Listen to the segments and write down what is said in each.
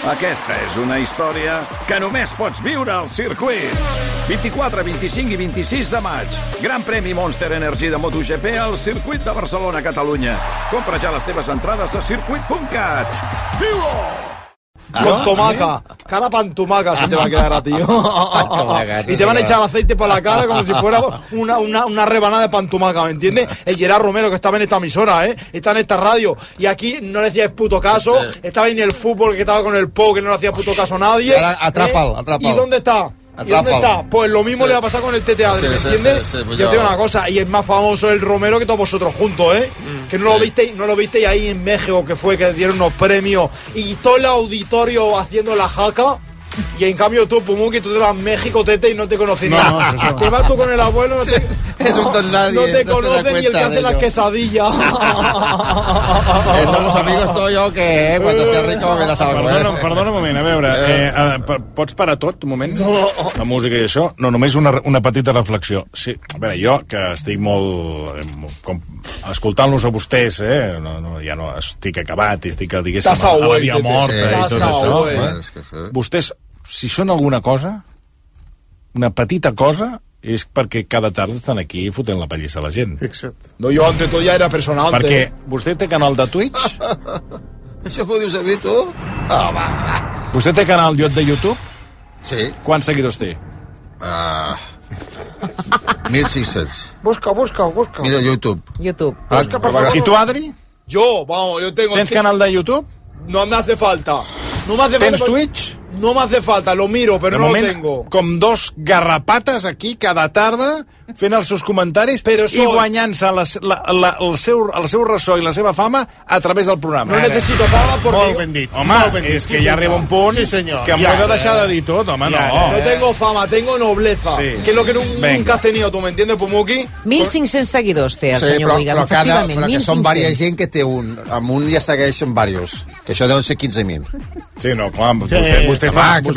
Aquesta és una història que només pots viure al circuit. 24, 25 i 26 de maig. Gran premi Monster Energy de MotoGP al circuit de Barcelona, Catalunya. Compra ja les teves entrades a circuit.cat. Viu-ho! Con tomaca, cara pantumaca se te va a quedar a ti. Y te van a echar aceite por la cara como si fuera una rebanada de pantumaca, ¿me entiendes? El Gerard Romero, que estaba en esta emisora, está en esta radio, y aquí no le hacía puto caso, estaba en el fútbol, que estaba con el PO, que no le hacía puto caso a nadie. Atrápalo. ¿Y dónde está? ¿Y dónde está? Pues lo mismo le va a pasar con el TT Adri, ¿me entiendes? Pues yo te digo una cosa, y es más famoso el Romero que todos vosotros juntos, que no lo visteis ahí en México, que fue que dieron unos premios y todo el auditorio haciendo la jaca. Y en cambio tú, Pumuki, tú te vas a México, Tete, y no te conoces nada. Te vas tú con el abuelo, no te conocen ni el que hace las quesadillas. Somos amigos tú i jo, que cuando sea rico me das algo. Perdona un moment, a veure, pots parar tot un moment? La música i això? No, només una petita reflexió. Sí, a veure, jo, que estic molt escoltant-los a vostès, ja no estic acabat, estic, diguéssim, a la via morta i tot això. Vostès, si són alguna cosa, una petita cosa, és perquè cada tarda estan aquí fotent la pallissa a la gent. Fixa't. No, jo ante tot ja era persona. Perquè vostè té canal de Twitch? Això ho dius a mi, tu? Va. Vostè té canal de YouTube? Sí. Quants seguidors té? 1.600. Busca. Mira, YouTube. Busca, por favor. ¿Y tú, Adri? Yo tengo... ¿Tens canal de YouTube? No me hace falta. ¿Tens Twitch? No me hace falta, lo miro, però no lo tengo. Com dos garrapates aquí cada tarda fent els seus comentaris i guanyant-se el seu ressò i la seva fama a través del programa. No necesito fama porque... Molt ben dit. Home, és que ja arriba un punt que m'ho he de deixar de dir tot, home, no. No tengo fama, tengo nobleza, que es lo que nunca has tenido, ¿tú me entiendes, Pumuki? 1.500 seguidors té el senyor Boigas, efectivament. Però que són diversa gent que té un, amb un ja segueixen diversos, que això deuen ser 15.000. Sí, no, clar, vostè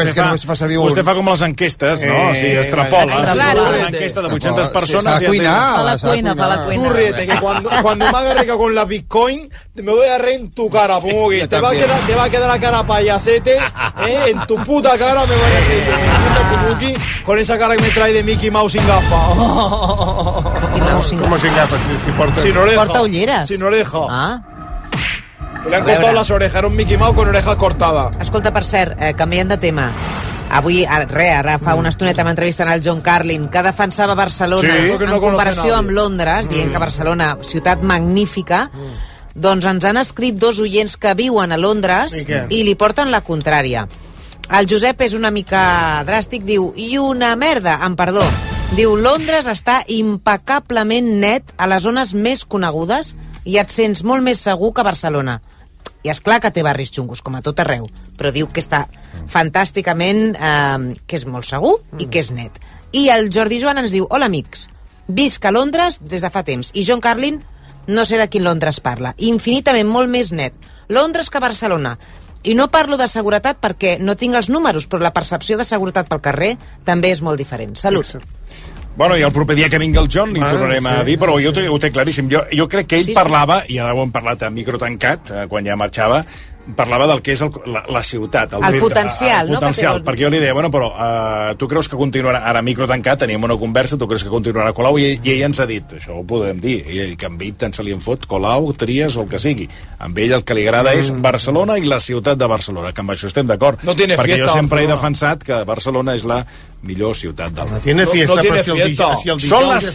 fa com les enquestes, no? O sigui, extrapola. Una enquesta de 800 persones. A la cuina. Tú ríete, que cuando me haga rica con la Bitcoin, me voy a reír en tu cara, Pumuki. Te va a quedar la cara payasete, en tu puta cara me voy a reír, Pumuki, con esa cara que me trae de Mickey Mouse sin gafas. ¿Cómo sin gafas? Si no le deja. Porta ulleres. Si no le deja. Ah. Le han cortado las orejas, era un Mickey Mouse con orejas cortadas. Escolta, per cert, canviant de tema, avui, ara fa una estoneta m'entrevisten al John Carlin, que defensava Barcelona en comparació amb Londres, dient que Barcelona, ciutat magnífica, doncs ens han escrit dos oients que viuen a Londres i li porten la contrària. El Josep és una mica dràstic, diu, i una merda, amb perdó. Diu, Londres està impecablement net a les zones més conegudes i et sents molt més segur que Barcelona. I és clar que té barris xungos, com a tot arreu, però diu que està fantàsticament, que és molt segur i que és net. I el Jordi Joan ens diu, hola amics, visc a Londres des de fa temps, i John Carlin no sé de quin Londres parla, infinitament molt més net Londres que Barcelona. I no parlo de seguretat perquè no tinc els números, però la percepció de seguretat pel carrer també és molt diferent. Salut. Bueno, i el proper dia que vingui el John li tornarem a dir, però jo ho té claríssim. Jo crec que ell parlava, i ara ho hem parlat a micro tancat, quan ja marxava, parlava del que és la ciutat. El potencial, no? El potencial, perquè jo li deia, bueno, però tu creus que continuarà, ara micro tancat, teníem una conversa, tu creus que continuarà Colau? I ell ens ha dit, això ho podem dir, que amb ell tant se li en fot, Colau, Trias o el que sigui. Amb ell el que li agrada és Barcelona i la ciutat de Barcelona, que amb això estem d'acord. No tiene perquè fiesta, jo sempre he defensat que Barcelona és la millor ciutat del món. No tiene fiesta. Són les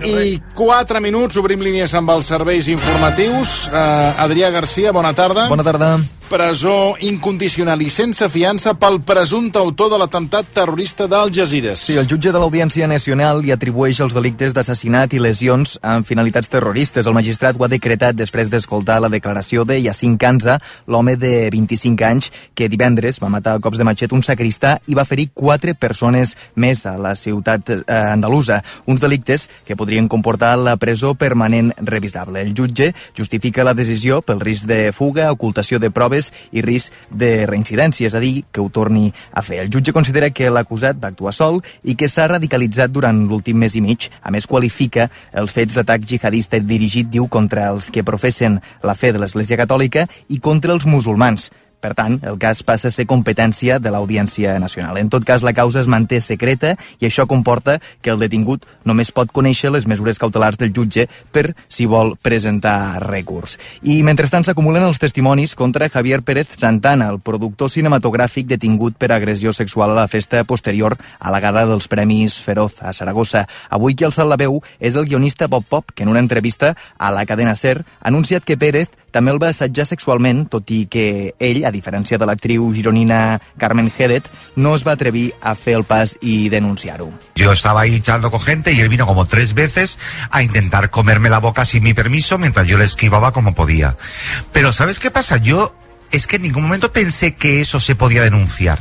6:04, obrim línies amb els serveis informatius. Adrià Garcia, bona tarda. Bona tarda. Presó incondicional i sense fiança pel presumpte autor de l'atemptat terrorista d'Al Jazeera. Sí, el jutge de l'Audiència Nacional li atribueix els delictes d'assassinat i lesions amb finalitats terroristes. El magistrat ho ha decretat després d'escoltar la declaració de Yassin Kanza, l'home de 25 anys que divendres va matar a cops de matxet un sacristà i va ferir 4 persones més a la ciutat andalusa. Uns delictes que podrien comportar la presó permanent revisable. El jutge justifica la decisió pel risc de fuga, ocultació de proves i risc de reincidència, és a dir, que ho torni a fer. El jutge considera que l'acusat va actuar sol i que s'ha radicalitzat durant l'últim mes i mig. A més, qualifica els fets d'atac jihadista dirigit, diu, contra els que professen la fe de l'Església Catòlica i contra els musulmans. Per tant, el cas passa a ser competència de l'Audiència Nacional. En tot cas, la causa es manté secreta i això comporta que el detingut només pot conèixer les mesures cautelars del jutge per si vol presentar recurs. I mentrestant s'acumulen els testimonis contra Javier Pérez Santana, el productor cinematogràfic detingut per agressió sexual a la festa posterior a la gala dels Premis Feroz a Saragossa. Avui qui ha alçat la veu és el guionista Bob Pop, que en una entrevista a la cadena SER ha anunciat que Pérez també el va assetjar sexualment, tot i que ell, a diferència de l'actriu gironina Carmen Gedet, no es va atrevir a fer el pas i denunciar-ho. Yo estaba ahí charlando con gente y él vino como 3 veces a intentar comerme la boca sin mi permiso mientras yo le esquivaba como podía. Pero ¿sabes qué pasa? Yo es que en ningún momento pensé que eso se podía denunciar.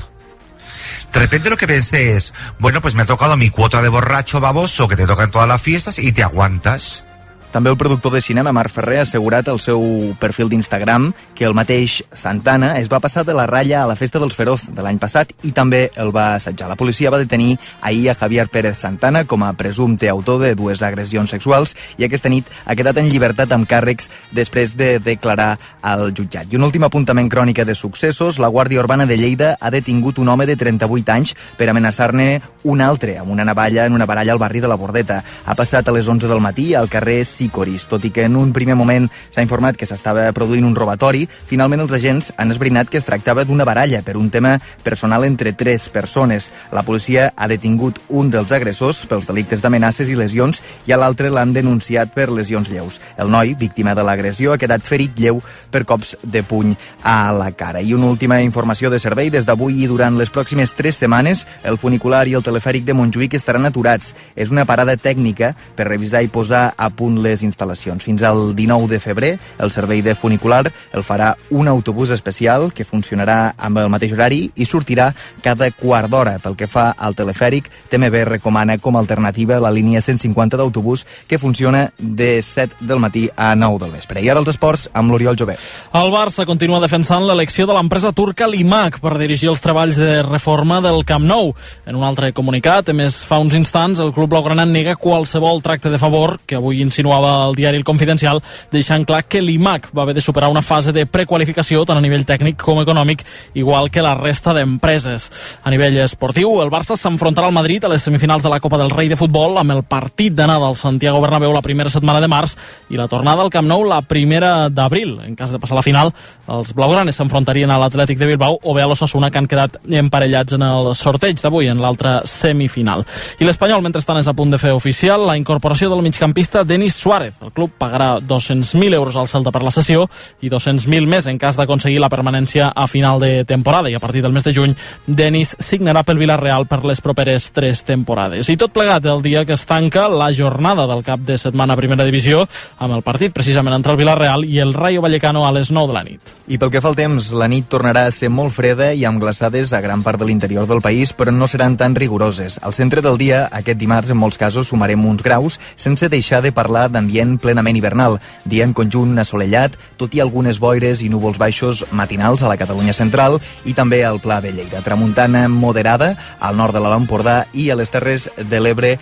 De repente lo que pensé es, bueno, pues me ha tocado mi cuota de borracho baboso que te toca en todas las fiestas y te aguantas. També el productor de cinema, Marc Ferrer, ha assegurat al seu perfil d'Instagram que el mateix Santana es va passar de la ratlla a la festa dels Feroz de l'any passat i també el va assetjar. La policia va detenir ahir a Javier Pérez Santana com a presumpte autor de 2 agressions sexuals i aquesta nit ha quedat en llibertat amb càrrecs després de declarar al jutjat. I un últim apuntament crònica de successos, la Guàrdia Urbana de Lleida ha detingut un home de 38 anys per amenaçar-ne un altre amb una navalla en una baralla al barri de la Bordeta. Ha passat a les 11 del matí al carrer Sicoris. Tot i que en un primer moment s'ha informat que s'estava produint un robatori, finalment els agents han esbrinat que es tractava d'una baralla per un tema personal entre 3 persones. La policia ha detingut un dels agressors pels delictes d'amenaces i lesions i a l'altre l'han denunciat per lesions lleus. El noi, víctima de l'agressió, ha quedat ferit lleu per cops de puny a la cara. I una última informació de servei. Des d'avui i durant les pròximes 3 setmanes, el funicular i el telefèric de Montjuïc estaran aturats. És una parada tècnica per revisar i posar a punt les instal·lacions. Fins al 19 de febrer, el servei de funicular el farà un autobús especial que funcionarà amb el mateix horari i sortirà cada quart d'hora. Pel que fa al telefèric, TMB recomana com a alternativa la línia 150 d'autobús que funciona de 7 del matí a 9 del vespre. I ara els esports amb l'Oriol Jové. El Barça continua defensant l'elecció de l'empresa turca Limac per dirigir els treballs de reforma del Camp Nou. En un altre comunicat, a més fa uns instants, el club blaugrana nega qualsevol tracte de favor que avui insinuava el diari El Confidencial, deixant clar que l'IMAC va haver de superar una fase de prequalificació tant a nivell tècnic com econòmic, igual que la resta d'empreses. A nivell esportiu, el Barça s'enfrontarà al Madrid a les semifinals de la Copa del Rei de futbol amb el partit d'anada al Santiago Bernabéu la primera setmana de març i la tornada al Camp Nou la primera d'abril. En cas de passar a la final, els blaugranes s'enfrontarien a l'Atlètic de Bilbao o bé a l'Osasuna, que han quedat emparellats en el sorteig d'avui, en l'altra semifinal. I l'Espanyol, mentrestant, és a punt de fer oficial la incorporació del migcampista Denis Suárez. El club pagarà 200.000 euros al Celta per la cessió i 200.000 més en cas d'aconseguir la permanència a final de temporada, i a partir del mes de juny Denis signarà pel Villarreal per les properes 3 temporades. I tot plegat el dia que es tanca la jornada del cap de setmana a Primera Divisió amb el partit precisament entre el Villarreal i el Rayo Vallecano a les 9 de la nit. I pel que fa al temps, la nit tornarà a ser molt freda i amb glaçades a gran part de l'interior del país, però no seran tan rigoroses. Al centre del dia, aquest dimarts, en molts casos sumarem uns graus, sense deixar de parlar d'ambient plenament hivernal. Dia en conjunt assolellat, tot i algunes boires i núvols baixos matinals a la Catalunya central i també al Pla de Lleida. Tramuntana moderada al nord de l'Alt Empordà i a les Terres de l'Ebre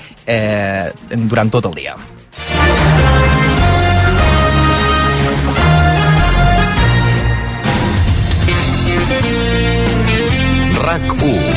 durant tot el dia. RAC1.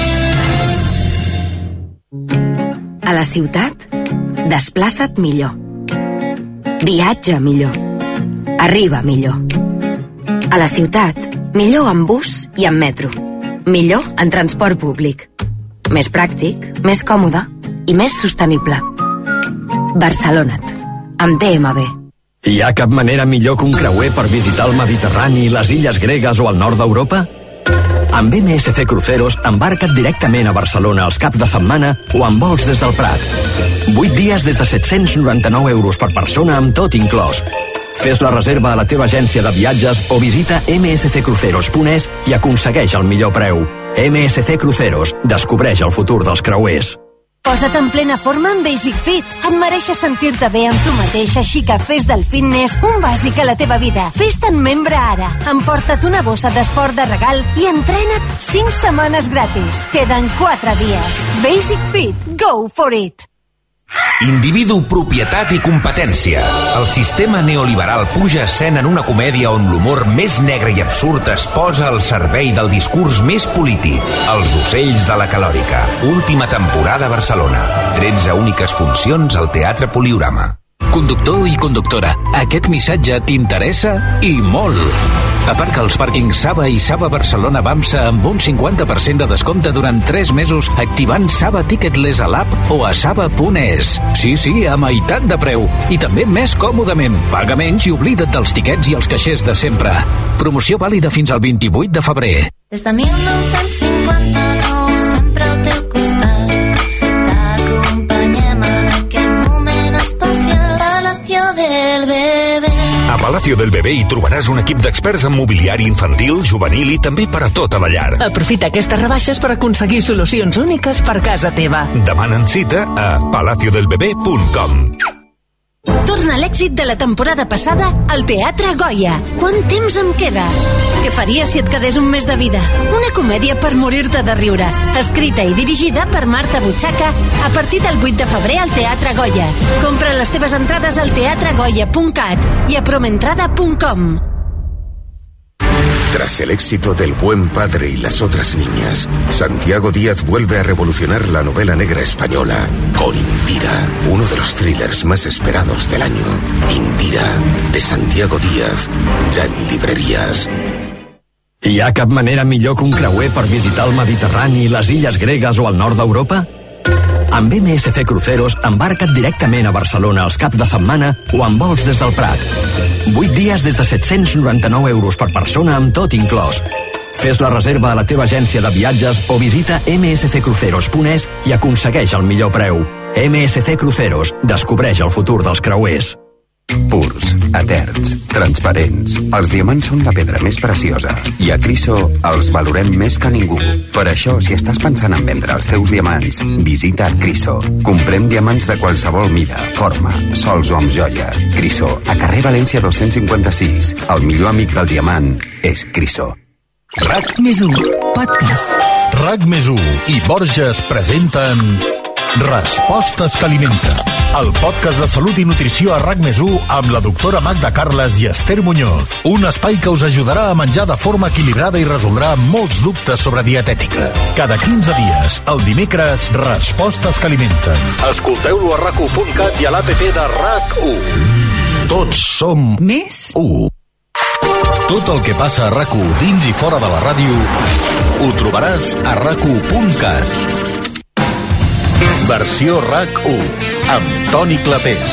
A la ciutat, desplaça't millor. Viatja millor. Arriba millor. A la ciutat, millor en bus i en metro. Millor en transport públic. Més pràctic, més còmode i més sostenible. Barcelona't, amb DMB. Hi ha cap manera millor que un creuer per visitar el Mediterrani, les illes gregues o el nord d'Europa? Amb MSC Cruceros embarca't directament a Barcelona els caps de setmana o amb vols des del Prat. 8 dies des de 799 euros per persona amb tot inclòs. Fes la reserva a la teva agència de viatges o visita msccruceros.es i aconsegueix el millor preu. MSC Cruceros. Descobreix el futur dels creuers. Posa't en plena forma amb Basic Fit. Et mereixes sentir-te bé amb tu mateix, així que fes del fitness un bàsic a la teva vida. Fes-te'n membre ara. Emporta't una bossa d'esport de regal i entrena't 5 setmanes gratis. Queden 4 dies. Basic Fit. Go for it! Individu, propietat i competència. El sistema neoliberal puja a escena en una comèdia on l'humor més negre i absurd es posa al servei del discurs més polític. Els ocells de la calòrica. Última temporada a Barcelona. 13 úniques funcions al Teatre Poliorama. Conductor i conductora, aquest missatge t'interessa i molt. Aparca als pàrquings Saba i Saba Barcelona Bamsa amb un 50% de descompte durant 3 mesos activant Saba Ticketless a l'app o a saba.es. Sí, a meitat de preu. I també més còmodament. Paga menys i oblida't dels tiquets i els caixers de sempre. Promoció vàlida fins al 28 de febrer. Des de 1959 sempre al teu costat. T'acompanyem en aquest moment especial. Palacio del Bebé. A Palacio del Bebé hi trobaràs un equip d'experts en mobiliari infantil, juvenil i també per a tota la llar. Aprofita aquestes rebaixes per aconseguir solucions úniques per casa teva. Demanen cita a palaciodelbebé.com. Torna l'èxit de la temporada passada al Teatre Goya. Quant temps em queda? Què faries si et quedés un mes de vida? Una comèdia per morir-te de riure. Escrita i dirigida per Marta Butxaca a partir del 8 de febrer al Teatre Goya. Compra les teves entrades al teatregoya.cat i a promentrada.com. Tras el éxito del Buen Padre y las otras niñas, Santiago Díaz vuelve a revolucionar la novela negra española con Indira, uno de los thrillers más esperados del año. Indira, de Santiago Díaz, ya en librerías. Hi ha cap manera millor que un creuer per visitar el Mediterrani, les illes gregues o el nord d'Europa? Amb MSC Cruceros embarca't directament a Barcelona els caps de setmana o amb vols des del Prat. 8 dies des de 799 euros per persona amb tot inclòs. Fes la reserva a la teva agència de viatges o visita msccruceros.es i aconsegueix el millor preu. MSC Cruceros. Descobreix el futur dels creuers. Purs, eterns, transparents. Els diamants són la pedra més preciosa i a Criso els valorem més que ningú. Per això, si estàs pensant en vendre els teus diamants, visita Criso. Comprem diamants de qualsevol mida, forma, sols o amb joia. Criso, a carrer València 256. El millor amic del diamant és Criso. RAC+1 Podcast. RAC+1 i Borges presenten Respostes que alimenta, el podcast de salut i nutrició a RAC+1 amb la doctora Magda Carles i Esther Muñoz. Un espai que us ajudarà a menjar de forma equilibrada i resoldrà molts dubtes sobre dietètica. Cada 15 dies, el dimecres, Respostes que alimenten. Escolteu-lo a RAC1.cat i a l'APP de RAC1. Tots som més 1. Tot el que passa a RAC1 dins i fora de la ràdio ho trobaràs a RAC1.cat. Versió RAC1 amb Toni Clapés.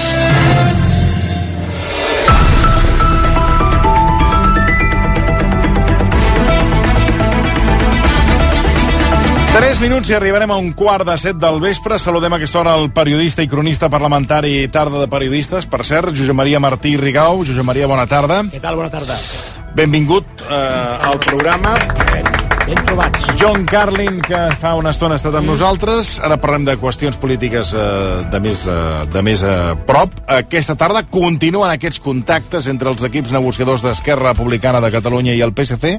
Tres minuts i arribarem a 6:45 del vespre. Saludem a aquesta hora el periodista i cronista parlamentari Tarda de Periodistes. Per cert, Josep Maria Martí Rigau. Josep Maria, bona tarda. Què tal? Bona tarda. Benvingut al programa. Ben trobats. John Carlin, que fa una estona ha estat amb nosaltres. Ara parlem de qüestions polítiques de més a prop. Aquesta tarda continuen aquests contactes entre els equips negociadors d'Esquerra Republicana de Catalunya i el PSC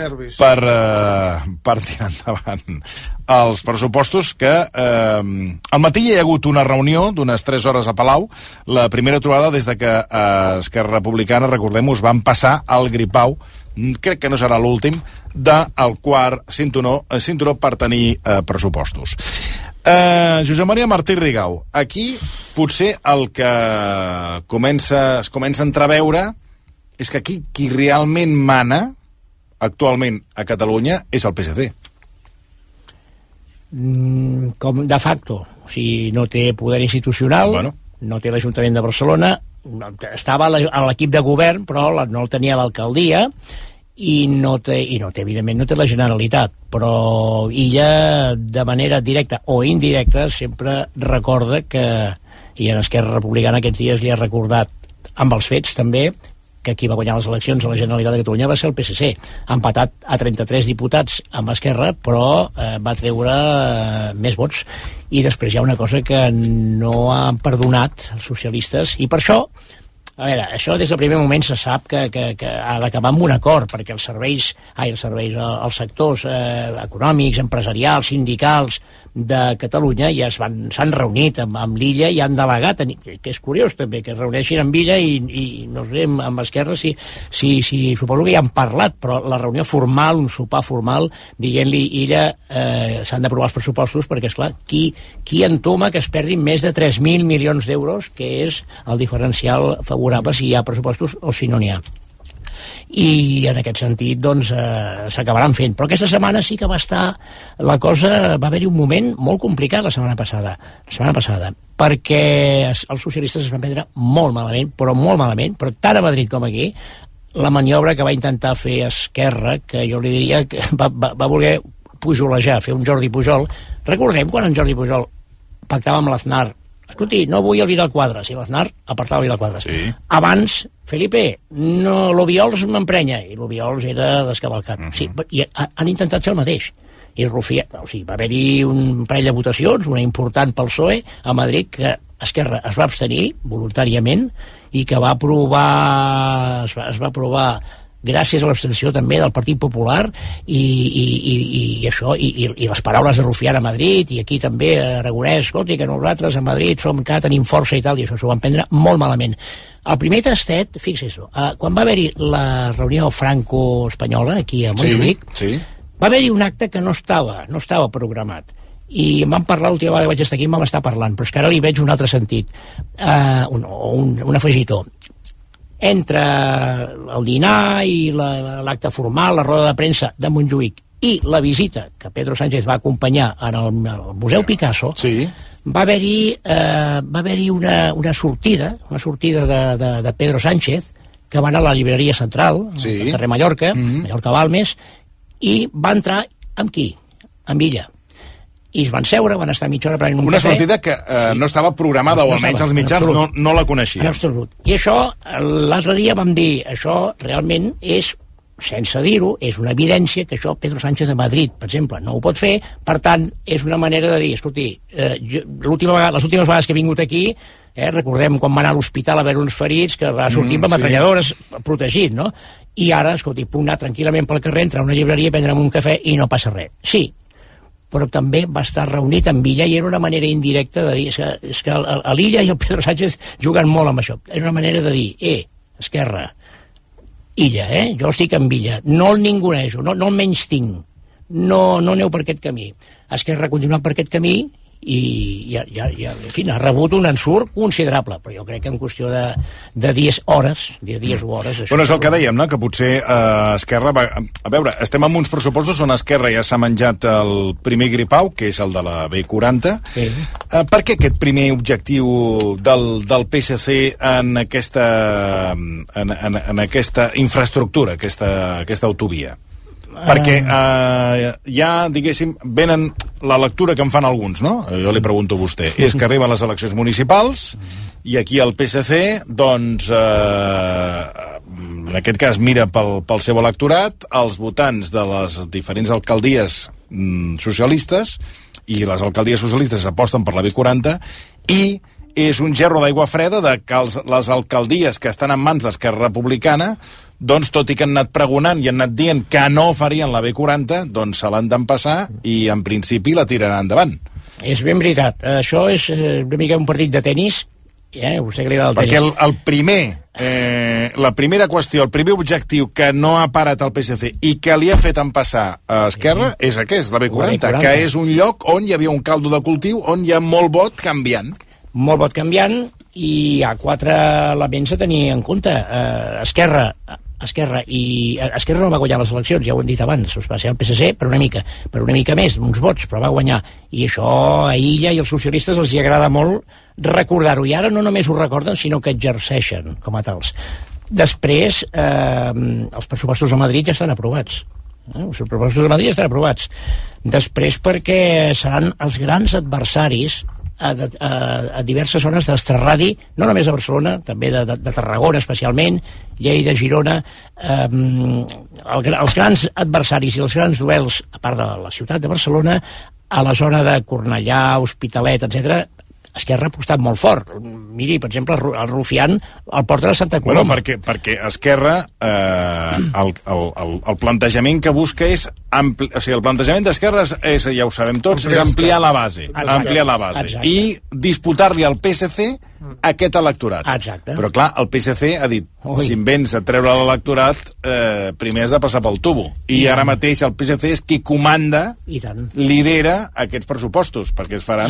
per tirar endavant els pressupostos, que al matí hi ha hagut una reunió d'unes 3 hores a Palau, la primera trobada des de que Esquerra Republicana, recordem-ho, van passar al Gripau, crec que no serà l'últim, del quart cinturó per tenir pressupostos. Josep Maria Martí Rigau, aquí potser el que es comença a entreveure és que aquí qui realment mana actualment a Catalunya és el PSC. Com de facto, o sigui, no té poder institucional, no té l'Ajuntament de Barcelona, estava a l'equip de govern, però no el tenia l'alcaldia, i no té, evidentment, no té la Generalitat, però ella, de manera directa o indirecta, sempre recorda que, i en Esquerra Republicana aquests dies li ha recordat, amb els fets també, que qui va guanyar les eleccions a la Generalitat de Catalunya va ser el PSC, empatat a 33 diputats amb Esquerra, però va treure més vots. I després hi ha una cosa que no han perdonat els socialistes, i per això A veure, això des del primer moment se sap que ha d'acabar amb un acord, perquè els sectors econòmics, empresarials, sindicals de Catalunya ja s'han reunit amb l'Illa i han delegat, que és curiós també, que es reuneixin amb Illa i no sé, amb Esquerra si suposo que ja han parlat, però la reunió formal, un sopar formal, dient-li Illa, s'han d'aprovar els pressupostos perquè, esclar, qui entoma que es perdin més de 3.000 milions d'euros, que és el diferencial favorable si hi ha pressupostos o si no n'hi ha. I en aquest sentit doncs s'acabaran fent, però aquesta setmana sí que va haver-hi un moment molt complicat la setmana passada, perquè els socialistes es van prendre molt malament, però tant a Madrid com aquí, la maniobra que va intentar fer Esquerra, que jo li diria que va voler pujolejar, fer un Jordi Pujol. Recordem quan en Jordi Pujol pactava amb l'Aznar: escolti, no vull el Vidal Quadras, i l'Aznar apartava el Vidal Quadras. Sí. Abans, Felipe, no, l'Obiols m'emprenya, i l'Obiols era descavalcat. Sí, i han intentat fer el mateix. I Rufián, va haver-hi un parell de votacions, una important pel PSOE a Madrid, que Esquerra es va abstenir voluntàriament i que es va aprovar gràcies a l'abstenció també del Partit Popular i les paraules de Rufián a Madrid, i aquí també Aragonès, escolti, que nosaltres a Madrid som que tenim força i tal, i això s'ho van prendre molt malament. El primer tastet, fixeu-vos, quan va haver-hi la reunió franco-espanyola aquí a Montjuïc, va haver-hi un acte que no estava programat, i em van parlar l'última vegada que vaig estar aquí, em vam estar parlant, però és que ara li veig un altre sentit, un afegitó. Entre el dinar i l'acte formal, la roda de premsa de Montjuïc, i la visita que Pedro Sánchez va acompanyar en el Museu Picasso, va haver-hi una sortida de Pedro Sánchez, que va anar a la llibreria central, al carrer Mallorca, Mallorca Balmes, i va entrar amb qui? Amb Illa. I es van seure, van estar mitja hora prenent un cafè. Una sortida que no estava programada, o almenys els mitjans no la coneixien. En absolut. I això, l'altre dia vam dir, això realment és, sense dir-ho, és una evidència que això Pedro Sánchez de Madrid, per exemple, no ho pot fer, per tant, és una manera de dir, escolti, les últimes vegades que he vingut aquí, recordem quan va anar a l'hospital a veure uns ferits, que va sortir amb ametralladores protegit, no? I ara, escolti, puc anar tranquil·lament pel carrer, entrar a una llibreria, prendre'm un cafè i no passa res. Sí, però també va estar reunit amb Illa i era una manera indirecta de dir, és que l'Illa i el Pedro Sánchez juguen molt amb això, és una manera de dir, Esquerra, Illa, jo estic amb Illa, no el ningunejo, no el menys tinc, no aneu per aquest camí. Esquerra ha continuat per aquest camí i en fi, ha rebut un ensurt considerable, però jo crec que en qüestió de dies o hores... Bueno, és el que dèiem, no? Que potser Esquerra va... A veure, estem amb uns pressupostos on Esquerra ja s'ha menjat el primer gripau, que és el de la B40. Sí. Per què aquest primer objectiu del PSC en aquesta infraestructura, aquesta autovia? Perquè ja, diguéssim, venen la lectura que en fan alguns, no? Jo li pregunto a vostè. És que arriben les eleccions municipals i aquí el PSC, doncs, en aquest cas mira pel seu electorat, els votants de les diferents alcaldies socialistes, i les alcaldies socialistes aposten per la B40, i és un gerro d'aigua freda de que les alcaldies que estan en mans d'Esquerra Republicana, doncs, tot i que han anat pregonant i han anat dient que no farien la B40, doncs se l'han d'empassar i, en principi, la tiraran endavant. És ben veritat. Això és una mica un partit de tenis, vostè que li agrada el tenis. Perquè la primera qüestió, el primer objectiu que no ha parat el PSC i que li ha fet empassar a Esquerra és aquest, la B40, que és un lloc on hi havia un caldo de cultiu, on hi ha molt vot canviant. Molt vot canviant, i hi ha 4 elements a tenir en compte. Esquerra no va guanyar les eleccions, ja ho hem dit abans, va ser el PSC per una mica més, uns vots, però va guanyar, i això a Illa i als socialistes els hi agrada molt recordar-ho, i ara no només ho recorden, sinó que exerceixen com a tals. Després, els pressupostos a Madrid ja estan aprovats. Els pressupostos a Madrid ja estan aprovats. Després, perquè seran els grans adversaris a diverses zones d'extrarradi, no només a Barcelona, també de Tarragona especialment, Lleida, Girona, els grans adversaris i els grans duels, a part de la ciutat de Barcelona, a la zona de Cornellà, Hospitalet, etc., Esquerra ha apostat molt fort. Miri, per exemple, el Rufián el porta a Santa Coloma. Bueno, perquè Esquerra, el plantejament que busca és... O sigui, el plantejament d'Esquerra és, ja ho sabem tots, és ampliar la base. Exacte. I disputar-li al PSC aquest electorat. Exacte. Però clar, el PSC ha dit, si em vens a treure l'electorat, primer has de passar pel tubo. I ara mateix el PSC és qui comanda, lidera aquests pressupostos, perquè es faran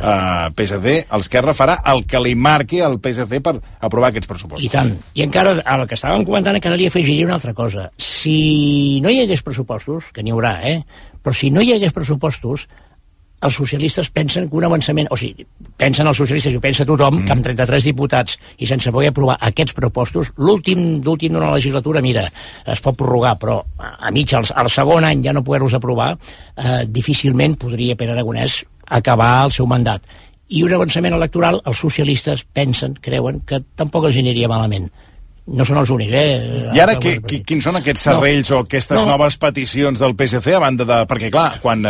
PSC, l'Esquerra farà el que li marqui al PSC per aprovar aquests pressupostos. I tant. I encara, el que estàvem comentant, encara li afegiria una altra cosa. Si no hi hagués pressupostos, que n'hi haurà, però si no hi hagués pressupostos, els socialistes pensen que un avançament... O sigui, pensen els socialistes i ho pensa tothom, que amb 33 diputats i sense poder aprovar aquests pressupostos, l'últim d'una legislatura, mira, es pot prorrogar, però a mig, al segon any ja no poder-los aprovar, difícilment podria Pere Aragonès acabar el seu mandat. I un avançament electoral, els socialistes pensen, creuen, que tampoc els aniria malament. No són els únics, I ara, quins són aquests serrells o aquestes noves peticions del PSC a banda de... Perquè, clar, quan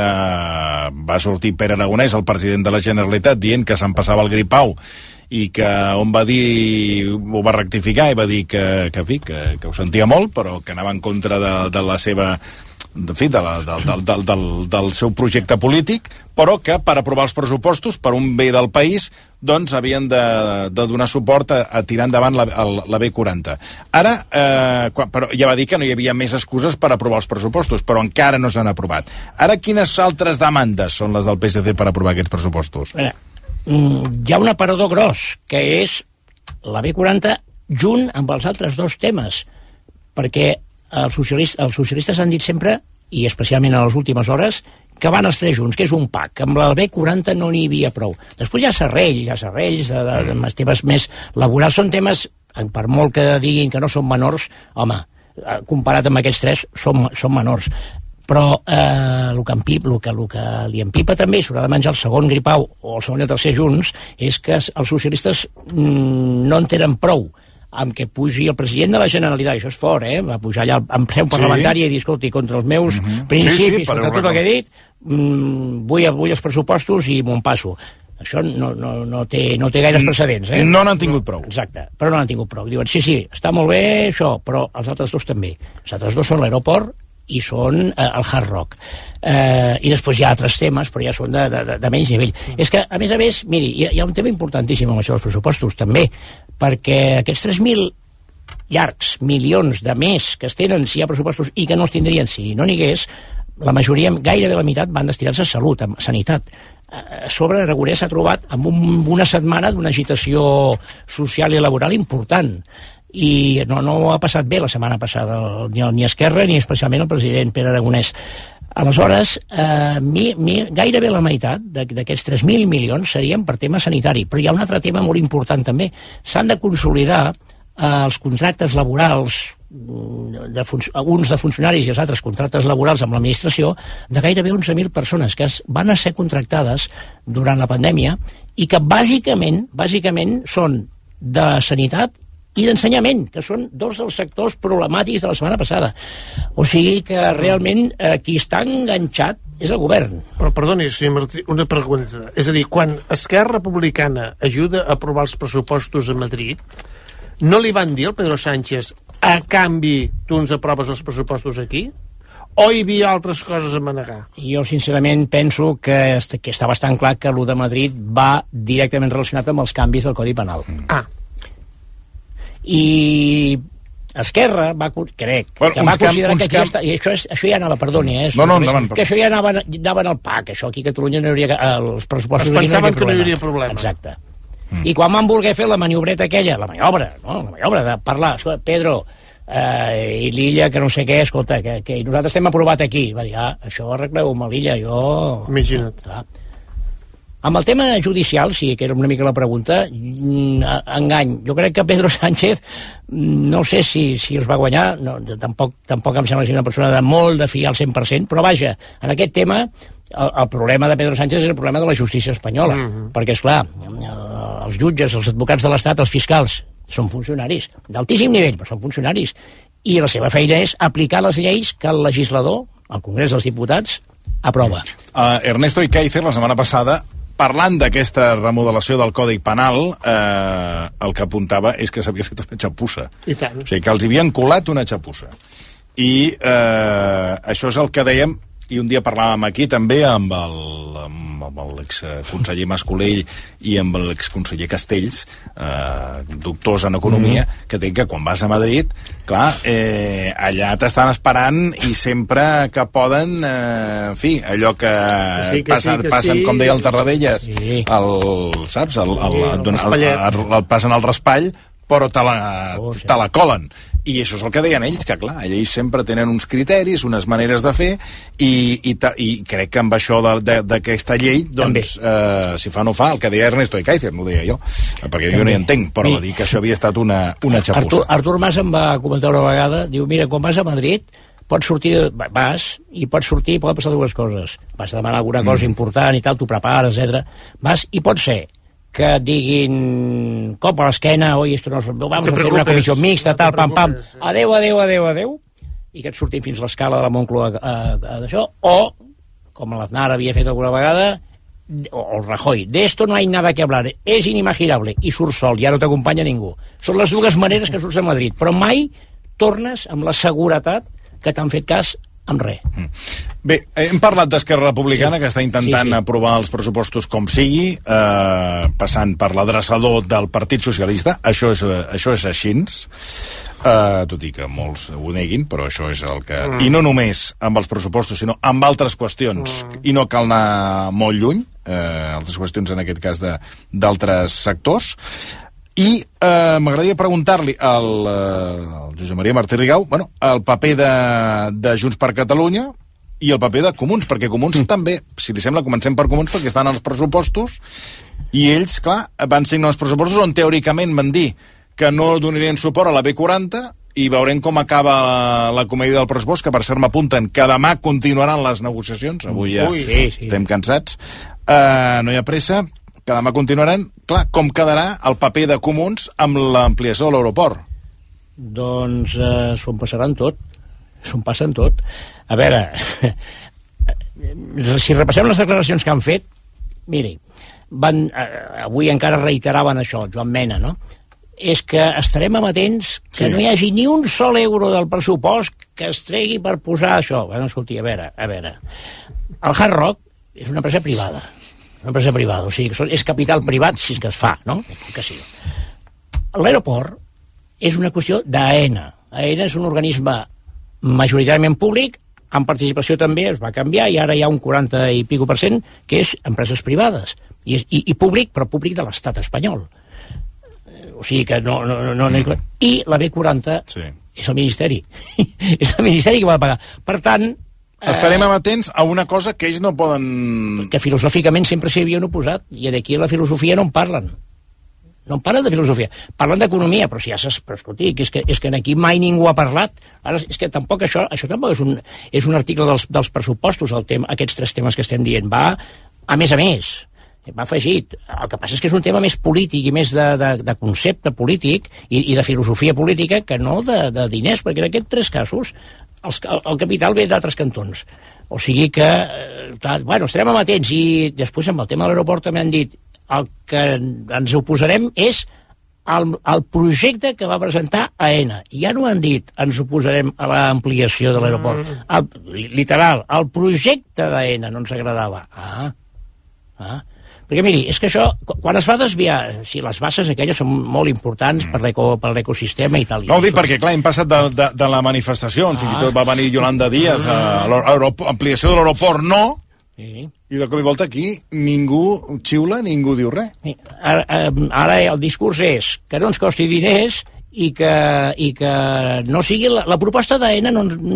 va sortir Pere Aragonès, el president de la Generalitat, dient que se'n passava el gripau i que on va dir, ho va rectificar i va dir que ho sentia molt, però que anava en contra de la seva... En fi, del seu projecte polític, però que per aprovar els pressupostos, per un bé del país, doncs havien de donar suport a tirar endavant la B40. Ara, però ja va dir que no hi havia més excuses per aprovar els pressupostos, però encara no s'han aprovat. Ara, quines altres demandes són les del PSC per aprovar aquests pressupostos? Hi ha un aparador gros, que és la B40 junt amb els altres dos temes, perquè els socialistes han dit sempre, i especialment a les últimes hores, que van els tres junts, que és un pack. Amb la B40 no n'hi havia prou. Després hi ha serrells de temes més laborals. Són temes, per molt que diguin que no són menors, home, comparat amb aquests tres, són menors. Però el que li empipa també, i s'haurà de menjar el segon gripau o el segon i el tercer junts, és que els socialistes no en tenen prou amb que pugi el president de la Generalitat, això és fort, va pujar allà en seu parlamentària i dir, escolti, contra els meus principis, contra tot el que he dit, vull els pressupostos i m'ho passo. Això no té gaires precedents. No n'han tingut prou. Exacte, però no n'han tingut prou. Diuen, sí, està molt bé això, però els altres dos també. Els altres dos són l'aeroport i són el Hard Rock. I després hi ha altres temes, però ja són de menys nivell. És que, a més, miri, hi ha un tema importantíssim amb això dels pressupostos, també, perquè aquests 3.000 llargs milions de més que es tenen si hi ha pressupostos i que no els tindrien si no n'hi hagués, la majoria, gairebé la meitat, van destinar-se a salut, a sanitat. A sobre, Aragonès s'ha trobat amb una setmana d'una agitació social i laboral important. I no ha passat bé la setmana passada ni Esquerra ni especialment el president Pere Aragonès. Aleshores, gairebé la meitat d'aquests 3.000 milions serien per tema sanitari, però hi ha un altre tema molt important també. S'han de consolidar els contractes laborals, uns de funcionaris i els altres contractes laborals amb l'administració, de gairebé 11.000 persones que van a ser contractades durant la pandèmia i que bàsicament són de sanitat i d'ensenyament, que són dos dels sectors problemàtics de la setmana passada. O sigui que realment qui està enganxat és el govern. Però perdoni, senyor Martí, una pregunta. És a dir, quan Esquerra Republicana ajuda a aprovar els pressupostos a Madrid, no li van dir al Pedro Sánchez a canvi tu ens aproves els pressupostos aquí? O hi havia altres coses a manegar? Jo, sincerament, penso que està bastant clar que el de Madrid va directament relacionat amb els canvis del Codi Penal. I Esquerra va considerar que aquí això ja anava, perdoni, que això ja anava al PAC, això aquí a Catalunya no hi hauria els pressupostos, es pensaven que no hi hauria problema. Exacte. I quan van voler fer la maniobreta aquella, la maniobra de parlar, escolta, Pedro i l'Illa, que no sé què, escolta, que nosaltres estem aprovat aquí, va dir, això ho arregleu amb l'Illa, jo... Imagina't. Amb el tema judicial, sí, que era una mica la pregunta, engany. Jo crec que Pedro Sánchez, no sé si els va guanyar, tampoc em sembla ser una persona de molt de fiar al 100%, però vaja, en aquest tema, el problema de Pedro Sánchez és el problema de la justícia espanyola, perquè, esclar, els jutges, els advocats de l'Estat, els fiscals, són funcionaris, d'altíssim nivell, però són funcionaris, i la seva feina és aplicar les lleis que el legislador, al Congrés dels Diputats, aprova. Ernesto Icaizer, la setmana passada, parlant d'aquesta remodelació del Codi Penal, el que apuntava és que s'havia fet una xapussa. I tant. O sigui, que els havien colat una xapussa. I això és el que dèiem, i un dia parlàvem aquí també amb l'exconseller Mascolell i amb l'exconseller Castells, doctors en economia, que deien que quan vas a Madrid, clar, allà t'estan esperant i sempre que poden, en fi, allò que passen, com deia el Tarradellas, saps? El passen al raspall, però te la colen. I això és el que deien ells, que clar, ells sempre tenen uns criteris, unes maneres de fer, i crec que amb això d'aquesta llei, doncs, si fa o no fa, el que deia Ernesto de Kaiser, no ho deia jo, perquè jo no hi entenc, però va dir que això havia estat una xapussa. Artur Mas em va comentar una vegada, diu, mira, quan vas a Madrid, pots sortir, vas, i pots sortir i poden passar dues coses. Vas a demanar alguna cosa important i tal, t'ho prepares, etc. Vas, i pot ser que et diguin cop a l'esquena, oi, esto no, vamos a fer una comissió mixta, tal, pam, pam, adeu, i que et surtin fins l'escala de la Moncloa d'això, o, com l'Aznar havia fet alguna vegada, o el Rajoy, de esto no hay nada que hablar, és inimaginable, i surt sol, ja no t'acompanya ningú. Són les dues maneres que surts a Madrid, però mai tornes amb la seguretat que t'han fet cas amb res. Bé, hem parlat d'Esquerra Republicana, que està intentant aprovar els pressupostos com sigui, passant per l'adreçador del Partit Socialista. Això és així, tot i que molts ho neguin, però això és el que... I no només amb els pressupostos, sinó amb altres qüestions, i no cal anar molt lluny, altres qüestions en aquest cas d'altres sectors. I m'agradaria preguntar-li al Josep Maria Martí Rigau, el paper de Junts per Catalunya i el paper de Comuns, perquè Comuns també, si li sembla, comencem per Comuns, perquè estan als pressupostos, i ells, clar, van signar els pressupostos on teòricament van dir que no donarien suport a la B40, i veurem com acaba la comèdia del pressupost, que per cert m'apunten que demà continuaran les negociacions, avui ja estem cansats, no hi ha pressa, que demà continuaran. Clar, com quedarà el paper de Comuns amb l'ampliació de l'aeroport? Doncs s'ho passaran tot. S'ho passen tot. A veure, si repassem les declaracions que han fet, miri, avui encara reiteraven això, Joan Mena, no? És que estarem amatents que no hi hagi ni un sol euro del pressupost que es tregui per posar això. Bueno, escolti, a veure. El Hard Rock és una empresa privada. O sigui, és capital privat si és que es fa, no? Que sí. L'aeroport és una qüestió d'AENA. AENA és un organisme majoritàriament públic, amb participació també es va canviar, i ara hi ha un 40 i pico % que és empreses privades. I públic, però públic de l'estat espanyol. O sigui que no... I la B40 és el Ministeri. És el Ministeri que ho ha de pagar. Per tant... Estarem amatents a una cosa que ells no poden... Que filosòficament sempre s'hi havien oposat, i d'aquí la filosofia no en parlen. No en parlen de filosofia. Parlen d'economia, però si ja però escolti, és que aquí mai ningú ha parlat. Ara, és que tampoc això tampoc és un article dels pressupostos, aquests tres temes que estem dient. Va a més, va afegit. El que passa és que és un tema més polític i més de concepte polític i de filosofia política que no de diners, perquè en aquests tres casos el capital ve d'altres cantons. O sigui que, estarem amatents. I després, amb el tema de l'aeroport, també han dit el que ens oposarem és al projecte que va presentar AENA. Ja no han dit ens oposarem a l'ampliació de l'aeroport. Literal, el projecte d'AENA no ens agradava. Perquè miri, és que això, quan es va desviar, si les bases aquelles són molt importants per l'ecosistema i tal... No ho dic perquè, clar, hem passat de la manifestació, fins i tot va venir Yolanda Díaz, ampliació de l'aeroport no, i de cop i volta aquí ningú xiula, ningú diu res. Ara el discurs és que no ens costi diners i que no sigui... La proposta d'AENA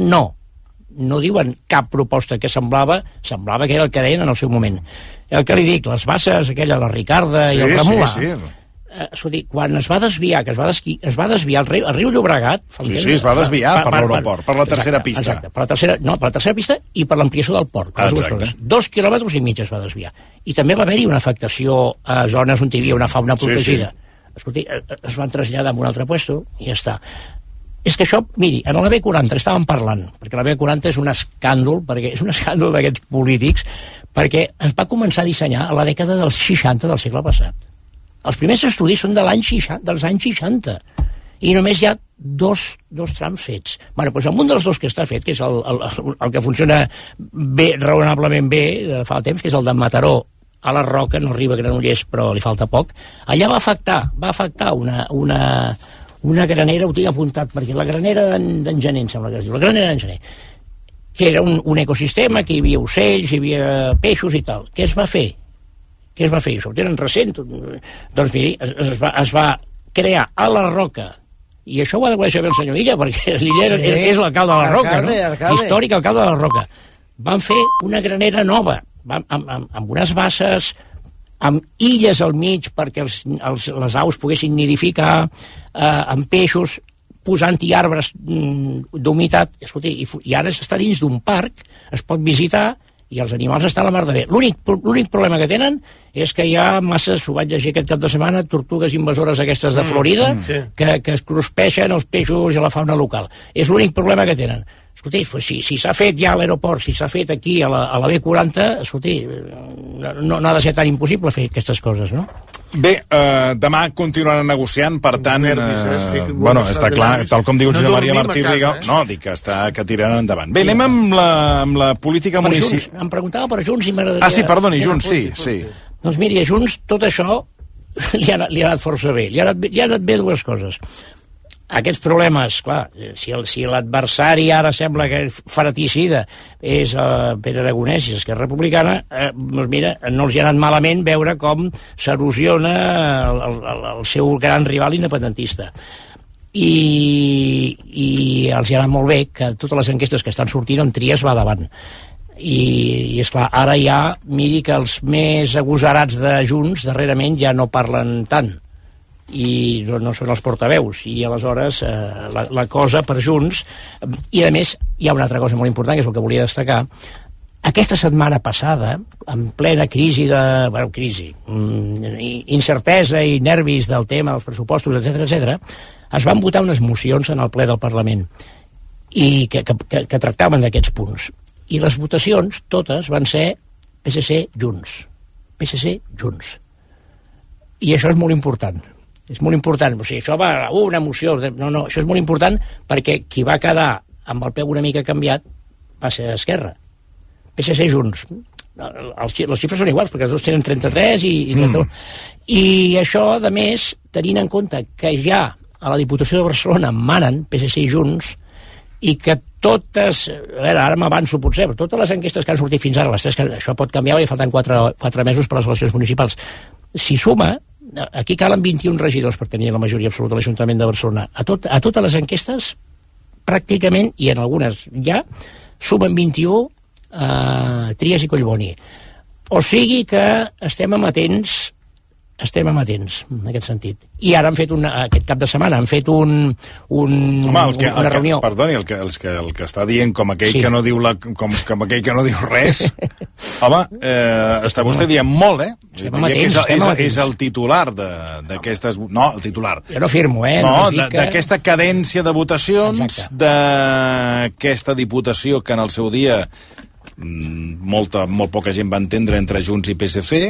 no diuen cap proposta que semblava que era el que deien en el seu moment. El que li dic, les bases, aquella, la Ricarda i el Remula. Escolti, quan es va desviar, es va desviar el riu Llobregat... es va desviar per l'aeroport, per la tercera pista. Exacte, per la tercera pista i per l'ampliació del port. 2,5 quilòmetres es va desviar. I també va haver-hi una afectació a zones on hi havia una fauna protegida. Escolti, es van traslladar a un altre puesto i ja està. És que això, miri, en la B40 estàvem parlant, perquè la B40 és un escàndol, perquè és un escàndol d'aquests polítics, perquè es va començar a dissenyar a la dècada dels 60 del segle passat. Els primers estudis són dels anys 60, i només hi ha dos trams fets. Bueno, doncs amb un dels dos que està fet, que és el que funciona bé, raonablement bé, fa temps, que és el de Mataró a la Roca, no arriba a Granollers, però li falta poc, allà va afectar una granera, ho tinc apuntat, perquè la granera d'en Gené, em sembla que es diu, la granera d'en Gené, que era un ecosistema, que hi havia ocells, hi havia peixos i tal. Què es va fer? Això ho tenen recent? Doncs miri, es va crear a la Roca, i això ho ha de conèixer bé el senyor Illa, perquè l'Illa és l'alcalde de la Roca, no? Històric alcalde de la Roca. Van fer una granera nova, amb unes basses, amb illes al mig perquè les aus poguessin nidificar, amb peixos, posant-hi arbres d'humitat, i ara està dins d'un parc, es pot visitar, i els animals estan a la mar de bé. L'únic problema que tenen és que hi ha masses, ho vaig llegir aquest cap de setmana, tortugues invasores aquestes de Florida, que es cruspeixen els peixos i la fauna local. És l'únic problema que tenen. Escolti, si s'ha fet ja a l'aeroport, si s'ha fet aquí a la B40, escolti, no ha de ser tan impossible fer aquestes coses, no? Bé, demà continuaran negociant, per tant, bueno, està clar, tal com diu el senyor Maria Martí Riga, no, dic que tiraran endavant. Bé, anem amb la política municipal. Em preguntava per Junts i m'agradaria... Ah, sí, perdoni, Junts, sí. Doncs miri, a Junts tot això li ha anat força bé. Li ha anat bé dues coses. Aquests problemes, clar, si l'adversari ara sembla que faraticida és Pere Aragonès i Esquerra Republicana, doncs mira, no els hi ha anat malament veure com s'erosiona el seu gran rival independentista. I els hi ha anat molt bé que totes les enquestes que estan sortint en Trias va davant. I esclar, ara ja, miri que els més agosarats de Junts darrerament ja no parlen tant, i no són els portaveus, i aleshores la cosa per Junts, i a més hi ha una altra cosa molt important, que és el que volia destacar. Aquesta setmana passada, en plena crisi incertesa i nervis del tema dels pressupostos, etc., es van votar unes mocions en el ple del Parlament i que tractaven d'aquests punts, i les votacions totes van ser PSC-Junts, i això és molt important. És molt important, o sigui, això va una moció, no, això és molt important perquè qui va quedar amb el peu una mica canviat va ser Esquerra. PSC Junts, les xifres són iguals perquè els dos tenen 33 i 31. I això, a més, tenint en compte que ja a la Diputació de Barcelona manen PSC i Junts, i que totes, a veure, ara m'avanço potser, però totes les enquestes que han sortit fins ara, les tres, això pot canviar perquè falten 4 mesos per les eleccions municipals, si suma, aquí calen 21 regidors per tenir la majoria absoluta de l'Ajuntament de Barcelona. A totes les enquestes, pràcticament, i en algunes ja, sumen 21 Trias i Collboni. O sigui que estem amatents en aquest sentit. I ara han fet aquest cap de setmana han fet una reunió. Perdoni, el que està dient com aquell que no diu com aquell que no diu res. Home, està vostè dient molt, és el titular d'aquestes... No, el titular. Jo no firmo, No, d'aquesta cadència de votacions, d'aquesta diputació que en el seu dia molt poca gent va entendre entre Junts i PSC,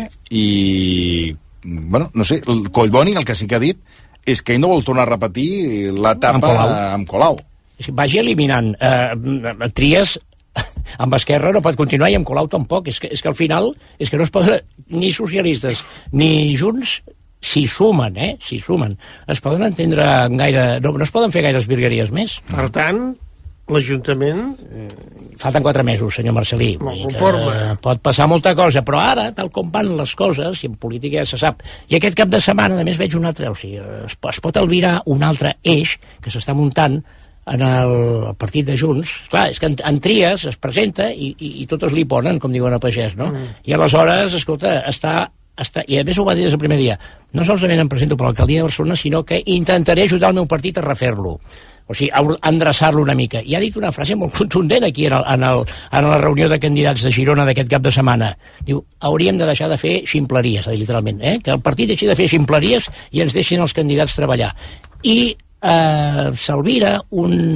i bueno, no sé, el Collboni el que sí que ha dit és que ell no vol tornar a repetir l'etapa amb Colau. Vagi eliminant Trias amb Esquerra no pot continuar i amb Colau tampoc, és que al final és que no es poden, ni socialistes ni Junts, si sumen es poden entendre gaire, no es poden fer gaires virgueries més. Per tant, l'Ajuntament... Falten 4 mesos, senyor Marcelí. Pot passar molta cosa, però ara, tal com van les coses, i en política ja se sap, i aquest cap de setmana, a més, veig un altre... O sigui, es pot albirar un altre eix que s'està muntant en el partit de Junts. Clar, és que en Trias es presenta i totes li ponen, com diuen a pagès, no? I aleshores, escolta, i a més ho va dir des del primer dia, no solament em presento per l'alcaldia de Barcelona, sinó que intentaré ajudar el meu partit a refer-lo. O sigui, endreçar-lo una mica. I ha dit una frase molt contundent aquí en la reunió de candidats de Girona d'aquest cap de setmana. Diu, hauríem de deixar de fer ximpleries, literalment, que el partit deixi de fer ximpleries i ens deixin els candidats treballar. I s'albira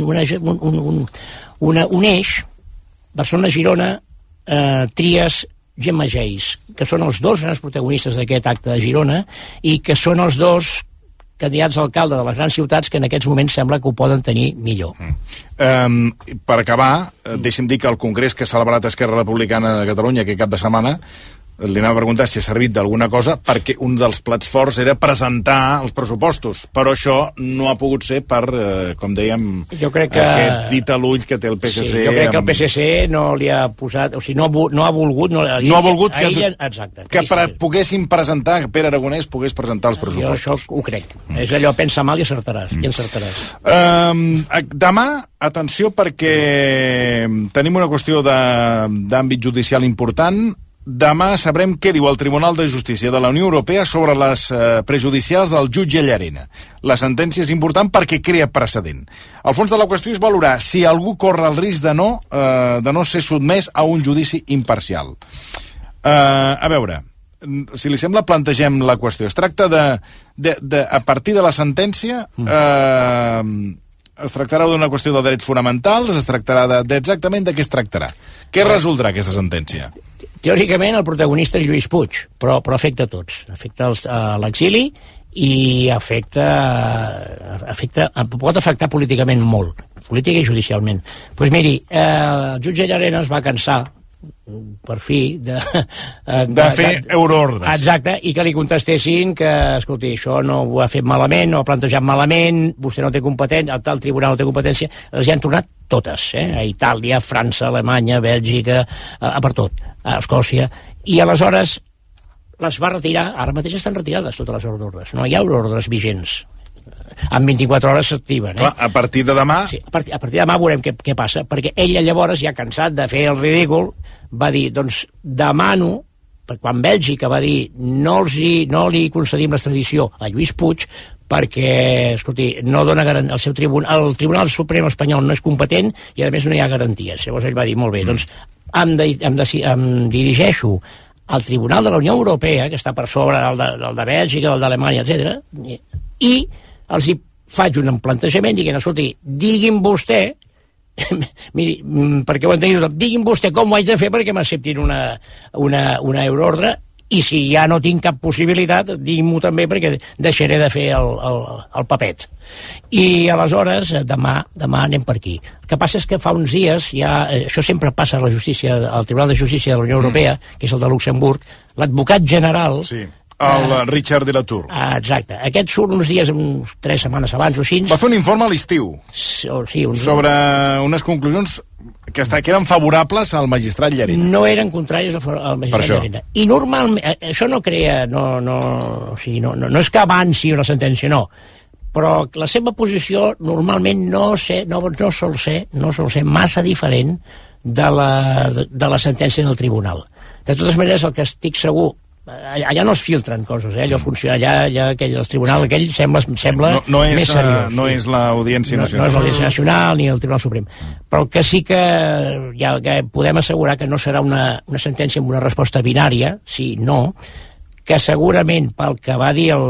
un eix, Barcelona-Girona, Trias, Gemma Geis, que són els dos grans protagonistes d'aquest acte de Girona i que són els dos candidats a alcalde de les grans ciutats que en aquests moments sembla que ho poden tenir millor. Per acabar, deixi'm dir que el congrés que ha celebrat Esquerra Republicana de Catalunya aquest cap de setmana, li anava a preguntar si ha servit d'alguna cosa, perquè un dels plats forts era presentar els pressupostos, però això no ha pogut ser per, com dèiem, jo crec que aquest dit a l'ull que té el PSC. Sí, jo crec que el PSC no li ha posat, o sigui, no ha volgut... No ha volgut que poguessin presentar, que Pere Aragonès pogués presentar els pressupostos. Jo això ho crec. És allò, pensa mal i encertaràs. Demà, atenció, perquè tenim una qüestió d'àmbit judicial important. Demà sabrem què diu el Tribunal de Justícia de la Unió Europea sobre les prejudicials del jutge Llarena. La sentència és important perquè crea precedent. El fons de la qüestió és valorar si algú corre el risc de no ser sotmès a un judici imparcial. A veure, si li sembla, plantegem la qüestió. Es tracta a partir de la sentència... es tractarà d'una qüestió de drets fonamentals, es tractarà d'exactament de què es tractarà. Què resoldrà aquesta sentència? Teòricament el protagonista és Lluís Puig, però afecta a tots. Afecta l'exili i pot afectar políticament molt, política i judicialment. Doncs miri, el jutge Llarena es va cansar per fi de fer euroordres. Exacte, i que li contestessin que, escolti, això no ho ha fet malament, no ho ha plantejat malament, vostè no té competència, el tal tribunal no té competència, els hi han tornat totes, a Itàlia, França, Alemanya, Bèlgica, per tot, a Escòcia, i aleshores les va retirar, ara mateix estan retirades totes les euroordres, no hi ha euroordres vigents. En 24 hores s'activen. A partir de demà... Sí, a partir de demà veurem què passa, perquè ella llavors, ja cansat de fer el ridícul, va dir, doncs demano, quan Bèlgica va dir no li concedim l'extradició a Lluís Puig, perquè, escolti, no dona garantia, el Tribunal Suprem espanyol no és competent i a més no hi ha garanties. Llavors ell va dir, molt bé, doncs em dirigeixo al Tribunal de la Unió Europea, que està per sobre del de Bèlgica, del d'Alemanya, etc. I els hi faig un plantejament dient, escolti, digui'm vostè miri, perquè ho entenguin tothom, digui'm vostè com ho haig de fer perquè m'acceptin una euroordre, i si ja no tinc cap possibilitat, digui'm-ho també perquè deixaré de fer el papet. I aleshores, demà anem per aquí. El que passa és que fa uns dies, això sempre passa a la justícia, al Tribunal de Justícia de la Unió Europea, que és el de Luxemburg, l'advocat general... Sí. El Richard de la Tour. Exacte. Aquest surt uns dies, 3 setmanes abans o així. Va fer un informe a l'estiu sobre unes conclusions que eren favorables al magistrat Llarena. No eren contràries al magistrat Llarena. I normalment, això no crea... No és que avanci una sentència, no. Però la seva posició normalment no sol ser massa diferent de la sentència del tribunal. De totes maneres, el que estic segur, allà no es filtren coses, allò funciona, allà el tribunal aquell sembla més seriós. No és l'Audiència Nacional. No és l'Audiència Nacional ni el Tribunal Suprem. Però el que sí que podem assegurar que no serà una sentència amb una resposta binària, sí, no, que segurament pel que va dir